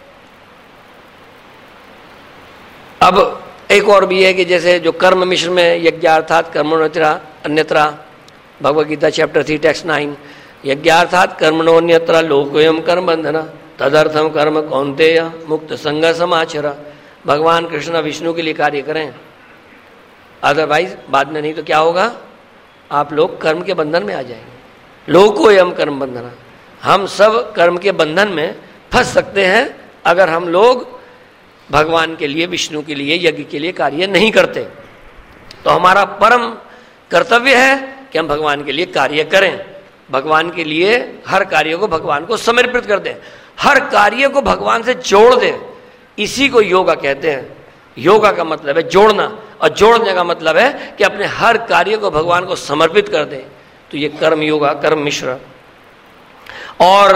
अब एक और भी है कि जैसे जो कर्म मिश्र में यज्ञार्थात कर्मणोन्यत्रा अन्यत्रा, Bhagavad Gita chapter three text nine, यज्ञार्थात कर्मणोन्यत्रा लोकोयम कर्म बंधना तदर्थम कर्म कौन्तेय मुक्त संग समाचरा। भगवान कृष्ण विष्णु के लिए कार्य करें, अदरवाइज बाद में नहीं तो क्या होगा, आप लोग कर्म के बंधन में आ जाएंगे। लोको यम कर्म बंधना, हम सब कर्म के बंधन में फंस सकते हैं अगर हम लोग भगवान के लिए, विष्णु के लिए, यज्ञ के लिए कार्य नहीं करते। तो हमारा परम कर्तव्य है कि हम भगवान के लिए कार्य करें, भगवान के लिए हर कार्य को भगवान को समर्पित कर दें, हर कार्य को भगवान से जोड़ दें। इसी को योगा कहते हैं। योगा का मतलब है जोड़ना, और जोड़ने का मतलब है कि अपने हर कार्य को भगवान को समर्पित कर दें। तो ये कर्म योगा, कर्म मिश्र। और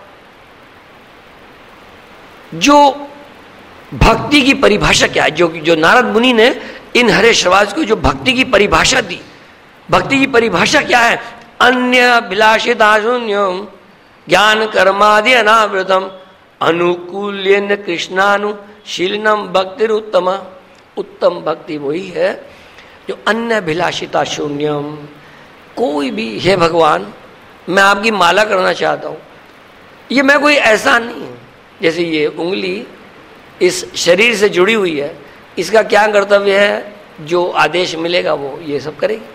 जो भक्ति की परिभाषा क्या है, जो जो नारद मुनि ने इन हरे श्रवास को जो भक्ति की परिभाषा दी, भक्ति की परिभाषा क्या है? अन्य विलासिता शून्यम ज्ञान कर्मादि अनावृतम अनुकूल्यन कृष्णानुशीलनम भक्ति उत्तम। उत्तम भक्ति वही है जो अन्य विलासिता शून्यम, कोई भी, हे भगवान मैं आपकी माला करना चाहता हूँ, ये मैं कोई ऐसा नहीं है, जैसे ये उंगली इस शरीर से जुड़ी हुई है, इसका क्या कर्तव्य है, जो आदेश मिलेगा वो ये सब करेगी।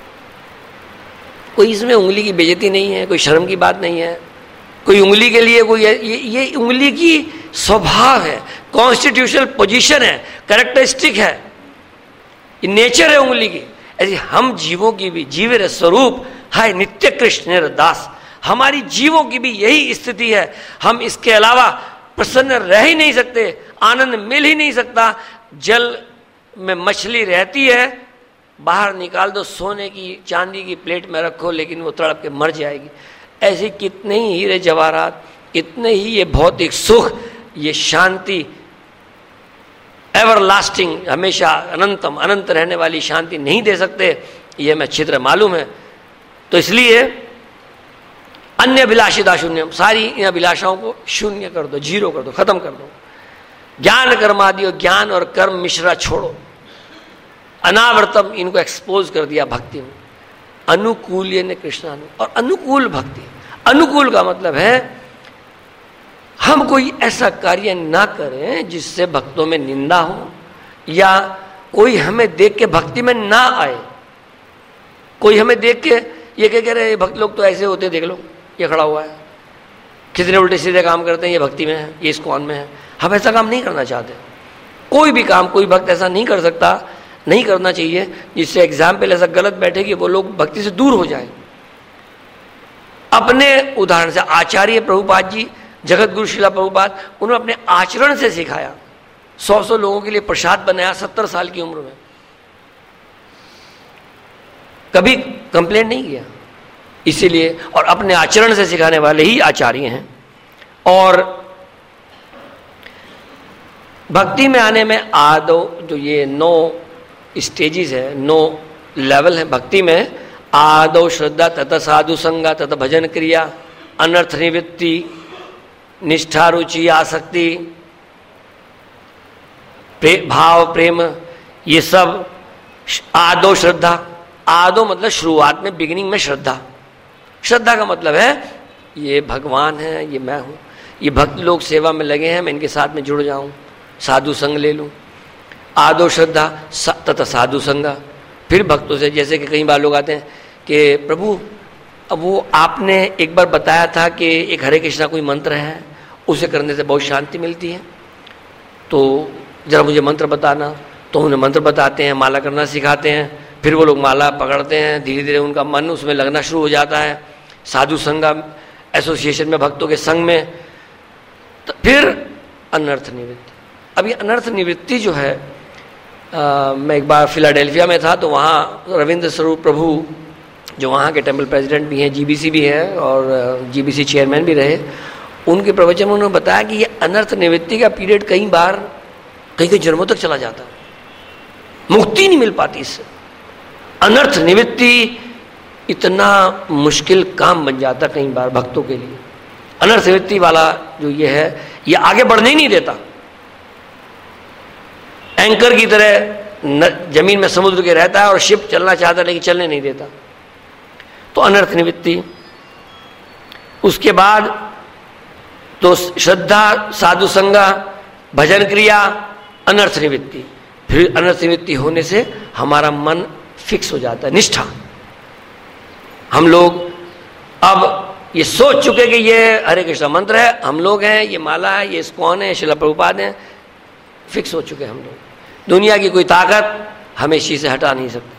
कोई इसमें उंगली की बेइज्जती नहीं है, कोई शर्म की बात नहीं है, कोई उंगली के लिए कोई ये, ये उंगली की स्वभाव है, कॉन्स्टिट्यूशनल पोजीशन है, कैरेक्टरिस्टिक है, ये नेचर है उंगली की। ऐसे हम जीवों की भी जीव स्वरूप है नित्य कृष्ण दास, हमारी जीवों की भी यही स्थिति है। हम इसके अलावा प्रसन्न रह ही नहीं सकते, आनंद मिल ही नहीं सकता। जल में मछली रहती है, बाहर निकाल दो, सोने की चांदी की प्लेट में रखो, लेकिन वो तड़प के मर जाएगी। ऐसे कितने ही हीरे जवाहरात, कितने ही ये भौतिक सुख, ये शांति एवर लास्टिंग, हमेशा अनंतम अनंत रहने वाली शांति नहीं दे सकते, ये मैं छिद्र मालूम है। तो इसलिए अन्य अभिलाषिता शून्यम, सारी इन अभिलाषाओं को शून्य कर दो, जीरो कर दो, खत्म कर दो। ज्ञान कर्मादि, ज्ञान और कर्म मिश्रा छोड़ो। अनावृतम, इनको एक्सपोज कर दिया भक्ति में। अनुकूल ने कृष्णानु, और अनुकूल भक्ति, अनुकूल का मतलब है हम कोई ऐसा कार्य ना करें जिससे भक्तों में निंदा हो, या कोई हमें देख के भक्ति में ना आए। कोई हमें देख के ये कह रहे भक्त लोग तो ऐसे होते, देख लो ये खड़ा हुआ है, कितने उल्टे सीधे काम करते हैं, ये भक्ति में है, ये इस्कॉन में है। हम ऐसा काम नहीं करना चाहते। कोई भी काम कोई भक्त ऐसा नहीं कर सकता, नहीं करना चाहिए जिससे एग्जाम्पल ऐसा गलत बैठे कि वो लोग भक्ति से दूर हो जाए। अपने उदाहरण से आचार्य प्रभुपाद जी, जगत गुरु शिला प्रभुपाद, उन्होंने अपने आचरण से सिखाया। सौ सौ लोगों के लिए प्रसाद बनाया सत्तर साल की उम्र में, कभी कंप्लेंट नहीं किया, इसीलिए। और अपने आचरण से सिखाने वाले ही आचार्य हैं। और भक्ति में आने में आदो जो ये नौ स्टेजेस है, नौ लेवल है भक्ति में। आदो श्रद्धा, तथा साधु संगा, तथा भजन क्रिया, अनर्थ निवृत्ति, निष्ठा रुचि आसक्ति, प्रे, भाव प्रेम, ये सब। आदो श्रद्धा, आदो मतलब शुरुआत में, बिगिनिंग में श्रद्धा। श्रद्धा का मतलब है ये भगवान है, ये मैं हूँ, ये भक्त लोग सेवा में लगे हैं, मैं इनके साथ में जुड़ जाऊं, साधु संग ले लूं। आदो श्रद्धा तथा साधु संगा। फिर भक्तों से, जैसे कि कई बार लोग आते हैं कि प्रभु अब वो आपने एक बार बताया था कि एक हरे कृष्णा कोई मंत्र है, उसे करने से बहुत शांति मिलती है, तो जरा मुझे मंत्र बताना। तो उन्हें मंत्र बताते हैं, माला करना सिखाते हैं। फिर वो लोग माला पकड़ते हैं, धीरे धीरे उनका मन उसमें लगना शुरू हो जाता है, साधु संगा एसोसिएशन में, भक्तों के संग में। तो फिर अनर्थ निवृत्ति। अब ये अनर्थ निवृत्ति जो है, आ, मैं एक बार फिलाडेल्फिया में था, तो वहाँ रविंद्र स्वरूप प्रभु जो वहाँ के टेम्पल प्रेसिडेंट भी हैं, जीबीसी भी हैं और जीबीसी चेयरमैन भी रहे, उनके प्रवचन में उन्होंने बताया कि ये अनर्थ निवृत्ति का पीरियड कई बार कई कई जन्मों तक चला जाता, मुक्ति नहीं मिल पाती इससे। अनर्थ निवृत्ति इतना मुश्किल काम बन जाता कई बार भक्तों के लिए। अनर्थ निवृत्ति वाला जो ये है, ये आगे बढ़ने ही नहीं देता। एंकर की तरह जमीन में समुद्र के रहता है और शिप चलना चाहता है लेकिन चलने नहीं देता। तो अनर्थ निवृत्ति। उसके बाद तो श्रद्धा, साधु संगा, भजन क्रिया, अनर्थ निवृत्ति। फिर अनर्थ होने से हमारा मन फिक्स हो जाता है, निष्ठा। हम लोग अब ये सोच चुके कि ये हरे कृष्ण मंत्र है, हम लोग हैं, ये माला है, ये इस्कॉन है, श्रील प्रभुपाद हैं, फिक्स हो चुके हम लोग। दुनिया की कोई ताकत हमें इसी से हटा नहीं सकती।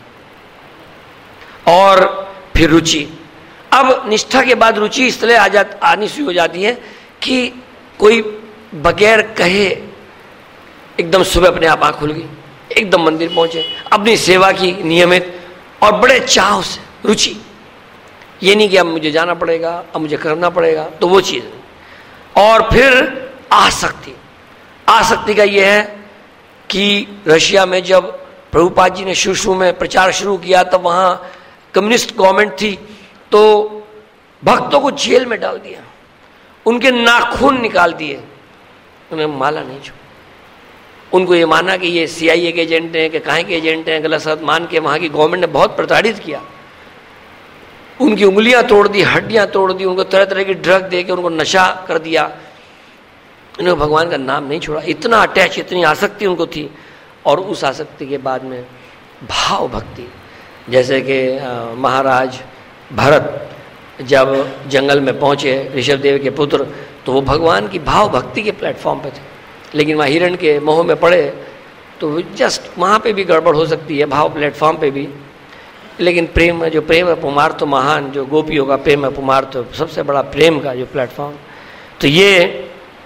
और फिर रुचि, अब निष्ठा के बाद रुचि इस तरह आ जा आनी शुरू हो जाती है कि कोई बगैर कहे एकदम सुबह अपने आप आँख खुल गई, एकदम मंदिर पहुंचे, अपनी सेवा की नियमित और बड़े चाव से रुचि। ये नहीं कि अब मुझे जाना पड़ेगा, अब मुझे करना पड़ेगा, तो वो चीज़। और फिर आसक्ति, आसक्ति का ये है कि रशिया में जब प्रभुपाद जी ने शुरू शुरू में प्रचार शुरू किया तब वहाँ कम्युनिस्ट गवर्नमेंट थी, तो भक्तों को जेल में डाल दिया, उनके नाखून निकाल दिए, उन्हें माला नहीं छोड़ी। उनको ये माना कि ये सीआईए के एजेंट हैं कि कहाँ के एजेंट हैं, गलत सलत मान के वहाँ की गवर्नमेंट ने बहुत प्रताड़ित किया। उनकी उंगलियां तोड़ दी, हड्डियां तोड़ दी, उनको तरह तरह की ड्रग दे के उनको नशा कर दिया। उन्होंने भगवान का नाम नहीं छोड़ा, इतना अटैच, इतनी आसक्ति उनको थी। और उस आसक्ति के बाद में भाव भक्ति, जैसे कि महाराज भरत जब जंगल में पहुंचे, ऋषभ देव के पुत्र, तो वो भगवान की भाव भक्ति के प्लेटफॉर्म पे थे, लेकिन वहाँ हिरण के मोह में पड़े, तो जस्ट वहाँ पे भी गड़बड़ हो सकती है, भाव प्लेटफॉर्म पे भी। लेकिन प्रेम, जो प्रेम अपमार तो महान, जो गोपियों का प्रेम अपमार तो सबसे बड़ा प्रेम का जो प्लेटफॉर्म, तो ये।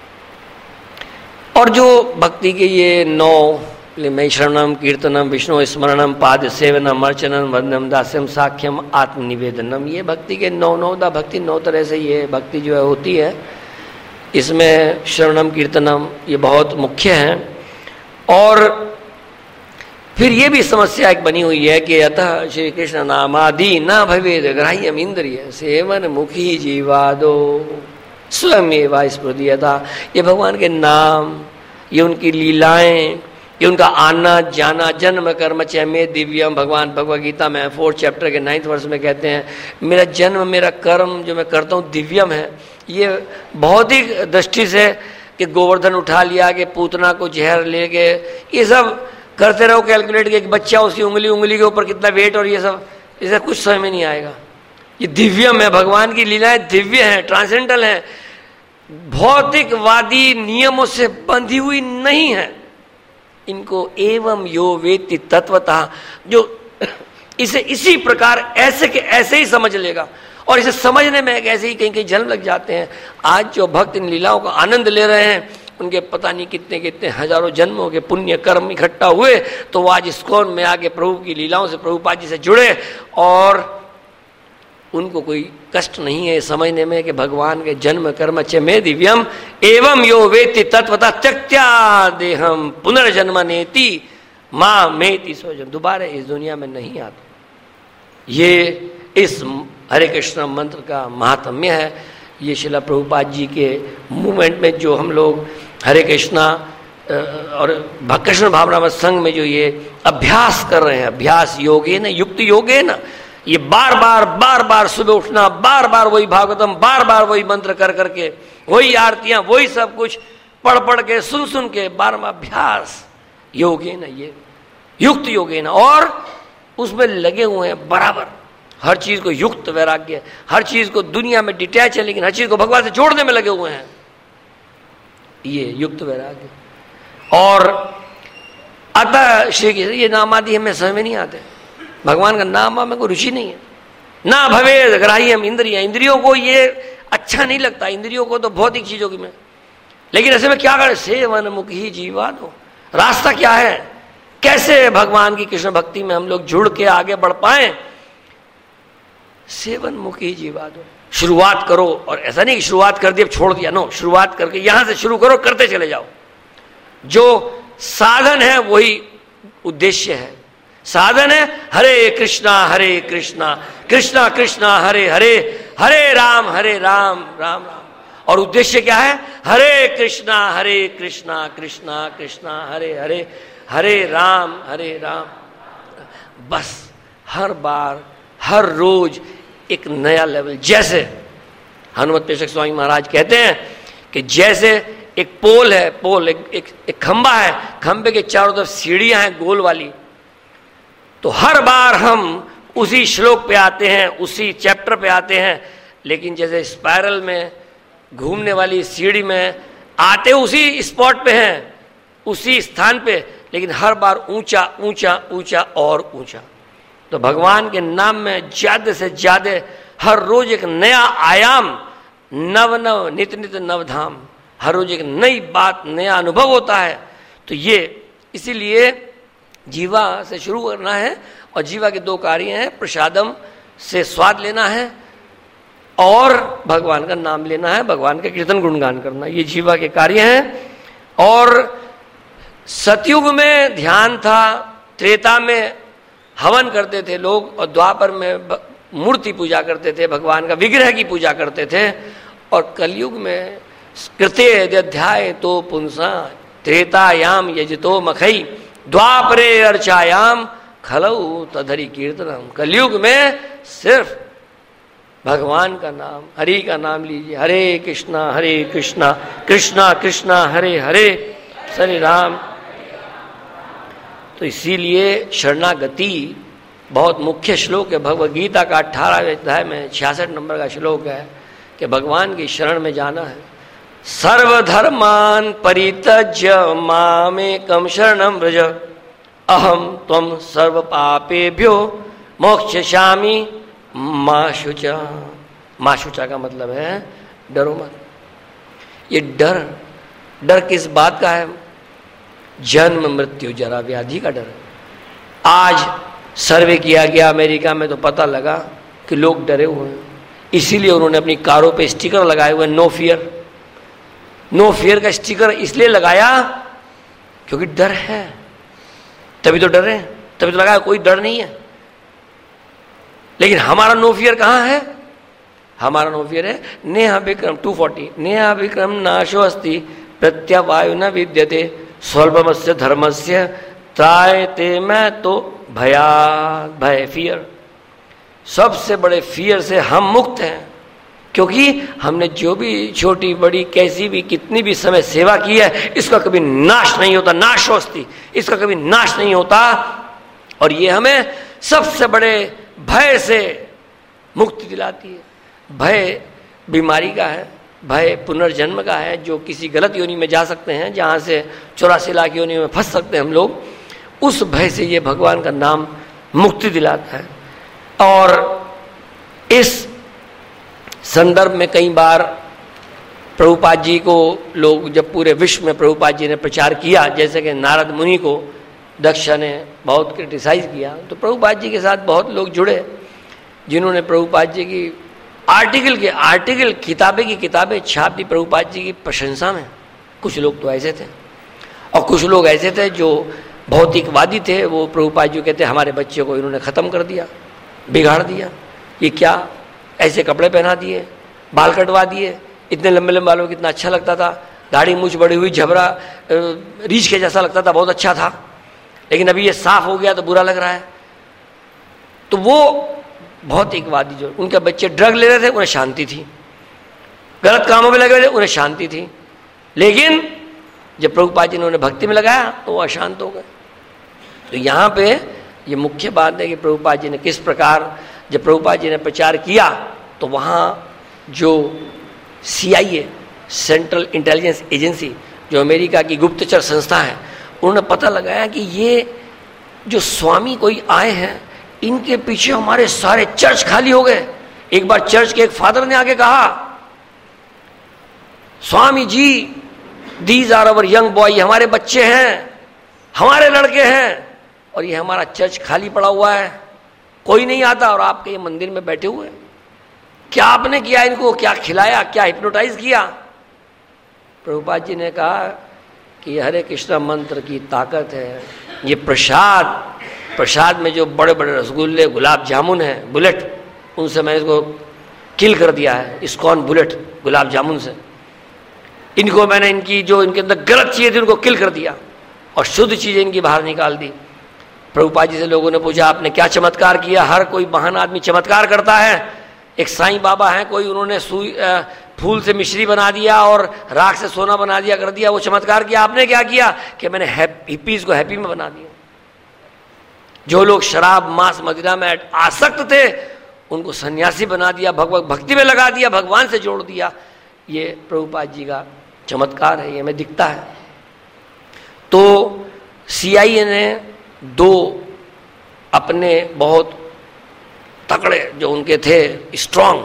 और जो भक्ति के ये नौ, मैं श्रवणम कीर्तनम विष्णु स्मरणम पाद सेवनम अर्चनम वंदनम दास्यम साख्यम आत्मनिवेदनम, ये भक्ति के नौ नौदा भक्ति, नौ तरह से ये भक्ति जो है होती है। इसमें श्रवणम कीर्तनम ये बहुत मुख्य है। और फिर ये भी समस्या एक बनी हुई है कि अतः श्री कृष्ण नामादि न भवेद ग्राह्यम इंद्रिय सेवन मुखी जीवादो स्वयं एवा स्मृतियता। ये भगवान के नाम, ये उनकी लीलाएं, ये उनका आना जाना, जन्म कर्म च में दिव्यम। भगवान भगवद गीता में फोर्थ चैप्टर के नाइन्थ वर्ष में कहते हैं, मेरा जन्म, मेरा कर्म जो मैं करता हूँ दिव्यम है। ये भौतिक दृष्टि से कि गोवर्धन उठा लिया, कि पूतना को जहर ले गए, ये सब करते रहो कैलकुलेट कि एक बच्चा उसकी उंगली उंगली के ऊपर कितना वेट, और ये सब, इसे कुछ समझ में नहीं आएगा। ये दिव्यम है, भगवान की लीलाएं दिव्य हैं, ट्रांसेंडेंटल हैं, भौतिकवादी नियमों से बंधी हुई नहीं है। इनको एवं यो वेत्ति तत्वतः, जो इसे इसी प्रकार ऐसे के ऐसे ही समझ लेगा, और इसे समझने में ऐसे ही कहीं कहीं जन्म लग जाते हैं। आज जो भक्त इन लीलाओं का आनंद ले रहे हैं, उनके पता नहीं कितने कितने हजारों जन्मों के पुण्य कर्म इकट्ठा हुए, तो वो आज इस्कॉन में आके प्रभु की लीलाओं से, प्रभुपाद जी से जुड़े, और उनको कोई कष्ट नहीं है समझने में कि भगवान के जन्म कर्म च में दिव्यम एवं यो वेत्ति तत्वतः त्यक्त्या देहम पुनर्जन्म नेति मां मेति सोजम। दोबारा इस दुनिया में नहीं आता। ये इस हरे कृष्ण मंत्र का महात्म्य है। ये श्रील प्रभुपाद जी के मूवमेंट में जो हम लोग हरे कृष्णा और कृष्ण भावनामृत संघ में जो ये अभ्यास कर रहे हैं, अभ्यास योगे न युक्त योगे न, ये बार बार बार बार सुबह उठना, बार बार वही भागवतम, बार बार वही मंत्र कर करके, वही आरतियां, वही सब कुछ पढ़ पढ़ के, सुन सुन के, बार बार अभ्यास योगे न, ये युक्त योगे न, और उसमें लगे हुए हैं बराबर। हर चीज को युक्त वैराग्य, हर चीज को दुनिया में डिटैच है, लेकिन हर चीज को भगवान से जोड़ने में लगे हुए हैं, ये युक्त वैराग्य। और अतः श्री कृष्ण ये नाम आदि हमें समझ में नहीं आते। भगवान का नाम में कोई रुचि नहीं है। ना भवेद ग्राह्यम इंद्रिय, इंद्रियों को ये अच्छा नहीं लगता, इंद्रियों को तो भौतिक चीजों की में। लेकिन ऐसे में क्या करें, सेवन मुखी जीवा दो। रास्ता क्या है, कैसे भगवान की कृष्ण भक्ति में हम लोग जुड़ के आगे बढ़ पाए। सेवन मुखी जीवा दो, शुरुआत करो। और ऐसा नहीं कि शुरुआत कर दी अब छोड़ दिया, नो, शुरुआत करके यहां से शुरू करो, करते चले जाओ। जो साधन है वही उद्देश्य है। साधन है हरे कृष्णा हरे कृष्णा कृष्णा कृष्णा हरे हरे, हरे राम हरे राम राम राम। और उद्देश्य क्या है, हरे कृष्णा हरे कृष्णा कृष्णा कृष्णा हरे हरे, हरे राम हरे राम। बस हर बार हर रोज एक नया लेवल। जैसे हनुमत प्रेषक स्वामी महाराज कहते हैं कि जैसे एक पोल है, पोल एक, एक, एक खंबा है, खंबे के चारों तरफ सीढ़ियां हैं गोल वाली। तो हर बार हम उसी श्लोक पे आते हैं, उसी चैप्टर पे आते हैं, लेकिन जैसे स्पाइरल में घूमने वाली सीढ़ी में आते उसी स्पॉट पे हैं, उसी स्थान पे, लेकिन हर बार ऊंचा ऊंचा ऊंचा और ऊंचा। तो भगवान के नाम में ज्यादा से ज्यादा हर रोज एक नया आयाम, नव नव नित नित नव धाम, हर रोज एक नई बात, नया अनुभव होता है। तो ये इसीलिए जीवा से शुरू करना है, और जीवा के दो कार्य हैं, प्रसादम से स्वाद लेना है और भगवान का नाम लेना है, भगवान का कीर्तन गुणगान करना, ये जीवा के कार्य हैं। और सतयुग में ध्यान था, त्रेता में हवन करते थे लोग, और द्वापर में मूर्ति पूजा करते थे, भगवान का विग्रह की पूजा करते थे, और कलयुग में कृते अध्याय तो पुंसा त्रेतायाम यजतो मखई द्वापरे अर्चायाम खलऊ तधरी कीर्तनम। कलयुग में सिर्फ भगवान का नाम, हरि का नाम लीजिए, हरे कृष्णा हरे कृष्णा कृष्णा कृष्णा हरे हरे हरे राम। तो इसीलिए शरणागति बहुत मुख्य श्लोक है, भगवद गीता का अठारहवें अध्याय में छियासठ नंबर का श्लोक है कि भगवान की शरण में जाना है। सर्वधर्मान परित्यज्य मामेकं शरणं व्रज अहम त्वं सर्व पापेभ्यो मोक्षयिष्यामि मा शुचा। मा शुचा का मतलब है डरो मत। ये डर, डर किस बात का है? जन्म मृत्यु जरा व्याधि का डर। आज सर्वे किया गया अमेरिका में, तो पता लगा कि लोग डरे हुए हैं, इसीलिए उन्होंने अपनी कारों पे स्टिकर लगाए हुए नो फियर। नो फियर का स्टिकर इसलिए लगाया क्योंकि डर है, तभी तो डर है, तभी तो लगाया, कोई डर नहीं है। लेकिन हमारा नो फियर कहाँ है? हमारा नो फियर है नेहा विक्रम टू फोर्टी नेहा विक्रम नाशो अस्ति प्रत्यवायु न विद्यते स्वल्पमस्य धर्मस्य त्रायते मैं तो भया भय फियर। सबसे बड़े फियर से हम मुक्त हैं, क्योंकि हमने जो भी छोटी बड़ी कैसी भी कितनी भी समय सेवा की है, इसका कभी नाश नहीं होता, नाशोस्ति, इसका कभी नाश नहीं होता। और ये हमें सबसे बड़े भय से मुक्ति दिलाती है। भय बीमारी का है, भय पुनर्जन्म का है, जो किसी गलत योनि में जा सकते हैं, जहाँ से चौरासी लाख योनि में फंस सकते हैं हम लोग, उस भय से ये भगवान का नाम मुक्ति दिलाता है। और इस संदर्भ में कई बार प्रभुपाद जी को लोग, जब पूरे विश्व में प्रभुपाद जी ने प्रचार किया, जैसे कि नारद मुनि को दक्ष ने बहुत क्रिटिसाइज किया, तो प्रभुपाद जी के साथ बहुत लोग जुड़े, जिन्होंने प्रभुपाद जी की आर्टिकल के आर्टिकल किताबें की किताबें छाप दी प्रभुपाद जी की प्रशंसा में। कुछ लोग तो ऐसे थे, और कुछ लोग ऐसे थे जो भौतिकवादी थे। वो प्रभुपाद जी कहते हमारे बच्चे को इन्होंने ख़त्म कर दिया, बिगाड़ दिया, ये क्या ऐसे कपड़े पहना दिए, बाल कटवा दिए, इतने लंबे लंबे बालों कितना अच्छा लगता था, दाढ़ी मूछ बड़ी हुई, झबरा रीछ के जैसा लगता था, बहुत अच्छा था, लेकिन अभी ये साफ हो गया तो बुरा लग रहा है। तो वो भौतिकवादी जो, उनके बच्चे ड्रग ले रहे थे, उन्हें शांति थी, गलत कामों में लगे हुए थे, उन्हें शांति थी, लेकिन जब प्रभुपाद जी ने उन्हें भक्ति में लगाया तो वो अशांत हो गए। तो यहाँ पे ये मुख्य बात है कि प्रभुपाद जी ने किस प्रकार, जब प्रभुपाद जी ने प्रचार किया, तो वहाँ जो C I A central intelligence agency, जो अमेरिका की गुप्तचर संस्था है, उन्होंने पता लगाया कि ये जो स्वामी कोई आए हैं, इनके पीछे हमारे सारे चर्च खाली हो गए। एक बार चर्च के एक फादर ने आके कहा, Swami ji these are our young boy, हमारे बच्चे हैं, हमारे लड़के हैं, और ये हमारा चर्च खाली पड़ा हुआ है, कोई नहीं आता, और आपके ये मंदिर में बैठे हुए, क्या आपने किया इनको, क्या खिलाया, क्या हिप्नोटाइज किया? प्रभुपाद जी ने कहा कि हरे कृष्णा मंत्र की ताकत है, ये प्रसाद, प्रसाद में जो बड़े बड़े रसगुल्ले गुलाब जामुन है, बुलेट, उनसे मैंने इसको किल कर दिया है, इस्कॉन बुलेट गुलाब जामुन से, इनको मैंने, इनकी जो इनके अंदर गलत चीज़ें थी उनको किल कर दिया और शुद्ध चीज़ें इनकी बाहर निकाल दी। प्रभुपाद जी से लोगों ने पूछा आपने क्या चमत्कार किया? हर कोई महान आदमी चमत्कार करता है। एक साईं बाबा हैं कोई, उन्होंने सुई फूल से मिश्री बना दिया और राख से सोना बना दिया, कर दिया, वो चमत्कार किया। आपने क्या किया कि मैंने हिप्पीज को हैप्पी में बना दिया। जो लोग शराब मांस मदिरा में आसक्त थे उनको सन्यासी बना दिया, भगवत भक्ति में लगा दिया, भगवान से जोड़ दिया। ये प्रभुपाद जी का चमत्कार है, ये हमें दिखता है। तो सीआईए ने दो अपने बहुत तकड़े जो उनके थे स्ट्रांग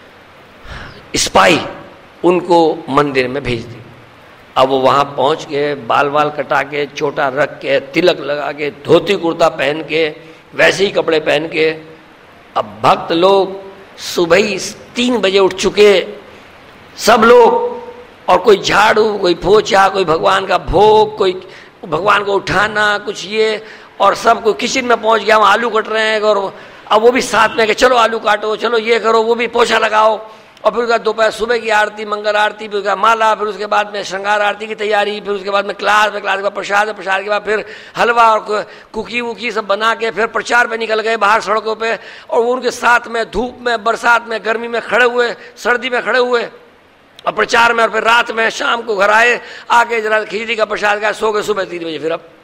स्पाई, उनको मंदिर में भेज दी। अब वो वहाँ पहुँच के बाल बाल कटा के, चोटा रख के, तिलक लगा के, धोती कुर्ता पहन के, वैसे ही कपड़े पहन के, अब भक्त लोग सुबह ही तीन बजे उठ चुके, सब लोग, और कोई झाड़ू, कोई पोछा, कोई भगवान का भोग, कोई भगवान को उठाना, कुछ ये, और सब कोई किचन में पहुंच गया, वहाँ आलू कट रहे हैं, और अब वो भी साथ में कि चलो आलू काटो, चलो ये करो, वो भी पोछा लगाओ, और फिर उसका दोपहर सुबह की आरती, मंगल आरती, फिर उसका माला, फिर उसके बाद में श्रृंगार आरती की तैयारी, फिर उसके बाद में क्लास में क्लास के बाद प्रसाद, प्रसाद के बाद फिर हलवा और कुकी वुकी सब बना के फिर प्रचार पे निकल गए बाहर सड़कों पे, और वो उनके साथ में धूप में, बरसात में, गर्मी में खड़े हुए, सर्दी में खड़े हुए, और प्रचार में, और फिर रात में शाम को घर आए, आके जरा खिचड़ी का प्रसाद खाया, सो गए सुबह तीन बजे। फिर अब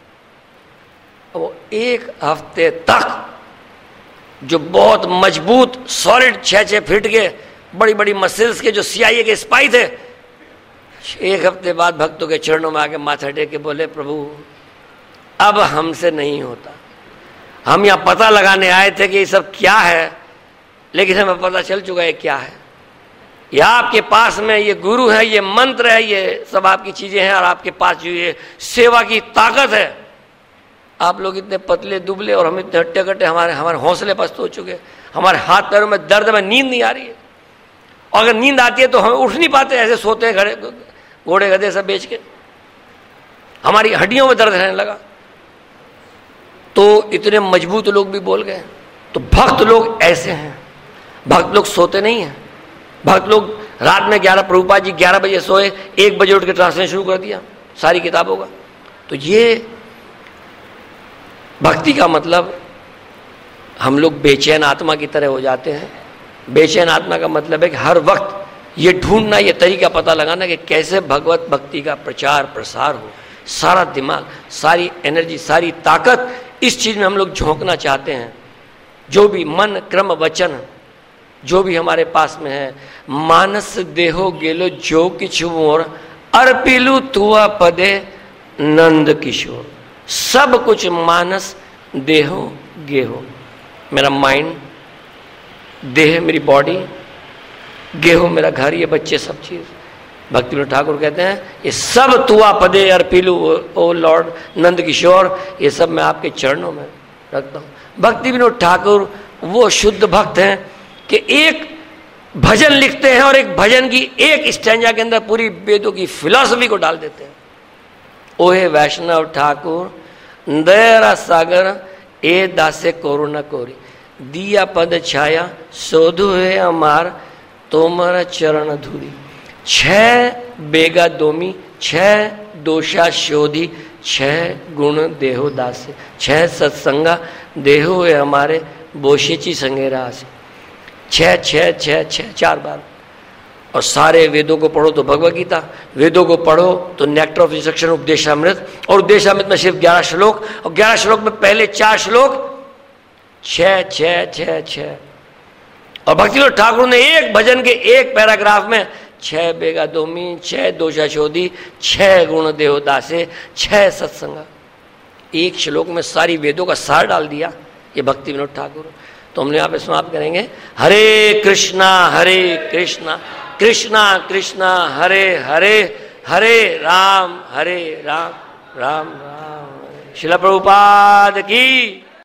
वो एक हफ्ते तक जो बहुत मजबूत सॉलिड छः छः फीट के बड़ी बड़ी मसल्स के जो सीआईए के स्पाई थे, एक हफ्ते बाद भक्तों के चरणों में आके माथा टेक के बोले, प्रभु अब हमसे नहीं होता, हम यहाँ पता लगाने आए थे कि ये सब क्या है, लेकिन हमें पता चल चुका है क्या है। ये आपके पास में ये गुरु है, ये मंत्र है, ये सब आपकी चीजें हैं, और आपके पास जो ये सेवा की ताकत है। आप लोग इतने पतले दुबले और हम इतने हट्टे कट्टे, हमारे हमारे हौसले पस्त हो चुके, हमारे हाथ पैरों में दर्द में, नींद नहीं आ रही है, और अगर नींद आती है तो हम उठ नहीं पाते, ऐसे सोते हैं घड़े घोड़े गधे सब बेच के, हमारी हड्डियों में दर्द रहने लगा। तो इतने मजबूत लोग भी बोल गए। तो भक्त लोग ऐसे हैं, भक्त लोग सोते नहीं हैं, भक्त लोग रात में ग्यारह, प्रभुपाद जी ग्यारह बजे सोए, एक बजे उठ के ट्रांसलेशन शुरू कर दिया सारी किताबों का। तो ये भक्ति का मतलब हम लोग बेचैन आत्मा की तरह हो जाते हैं। बेचैन आत्मा का मतलब है कि हर वक्त ये ढूंढना, ये तरीका पता लगाना कि कैसे भगवत भक्ति का प्रचार प्रसार हो। सारा दिमाग, सारी एनर्जी, सारी ताकत इस चीज में हम लोग झोंकना चाहते हैं। जो भी मन क्रम वचन जो भी हमारे पास में है, मानस देहो गेलो जो किछु मोर, अर्पिलु तुआ पदे नंद किशोर। सब कुछ मानस देहो गेहो, मेरा माइंड, देह मेरी बॉडी, गेहो मेरा घर, ये बच्चे, सब चीज। भक्ति विनोद ठाकुर कहते हैं ये सब तुआ पदे अर्पिलु ओ लॉर्ड नंद किशोर, ये सब मैं आपके चरणों में रखता हूँ। भक्ति विनोद ठाकुर वो शुद्ध भक्त हैं कि एक भजन लिखते हैं और एक भजन की एक स्टैंजा के अंदर पूरी वेदों की फिलॉसफी को डाल देते हैं। ओहे वैष्णव ठाकुर दया सागर ए दासे कोरु न कोरी, दिया पद छाया सोधु है अमार तोमर चरण धूरी। छह बेगा दोमी, छह दोषा शोधी, छह गुण देहो दासे, छह सत्संगा देहो है हमारे बोशेची संगेरा से। छह छह छह छह चार बार। और सारे वेदों को पढ़ो तो भगवद गीता, वेदों को पढ़ो तो नेक्टर ऑफ इंस्ट्रक्शन उपदेशामृत, और उपदेशामृत में सिर्फ ग्यारह श्लोक, और ग्यारह श्लोक में पहले चार श्लोक छह छह छह छह। और भक्ति विनोद ठाकुर ने एक भजन के एक पैराग्राफ में छह बेगा दोमी, छह दोषा शोधी, छह गुण देहो दासे, छह सत्संगा, एक श्लोक में सारी वेदों का सार डाल दिया ये भक्ति विनोद ठाकुर। तो हमने यहाँ पे समाप्त करेंगे। हरे कृष्णा हरे कृष्णा कृष्णा कृष्णा हरे हरे, हरे राम हरे राम राम राम। श्रील प्रभुपाद की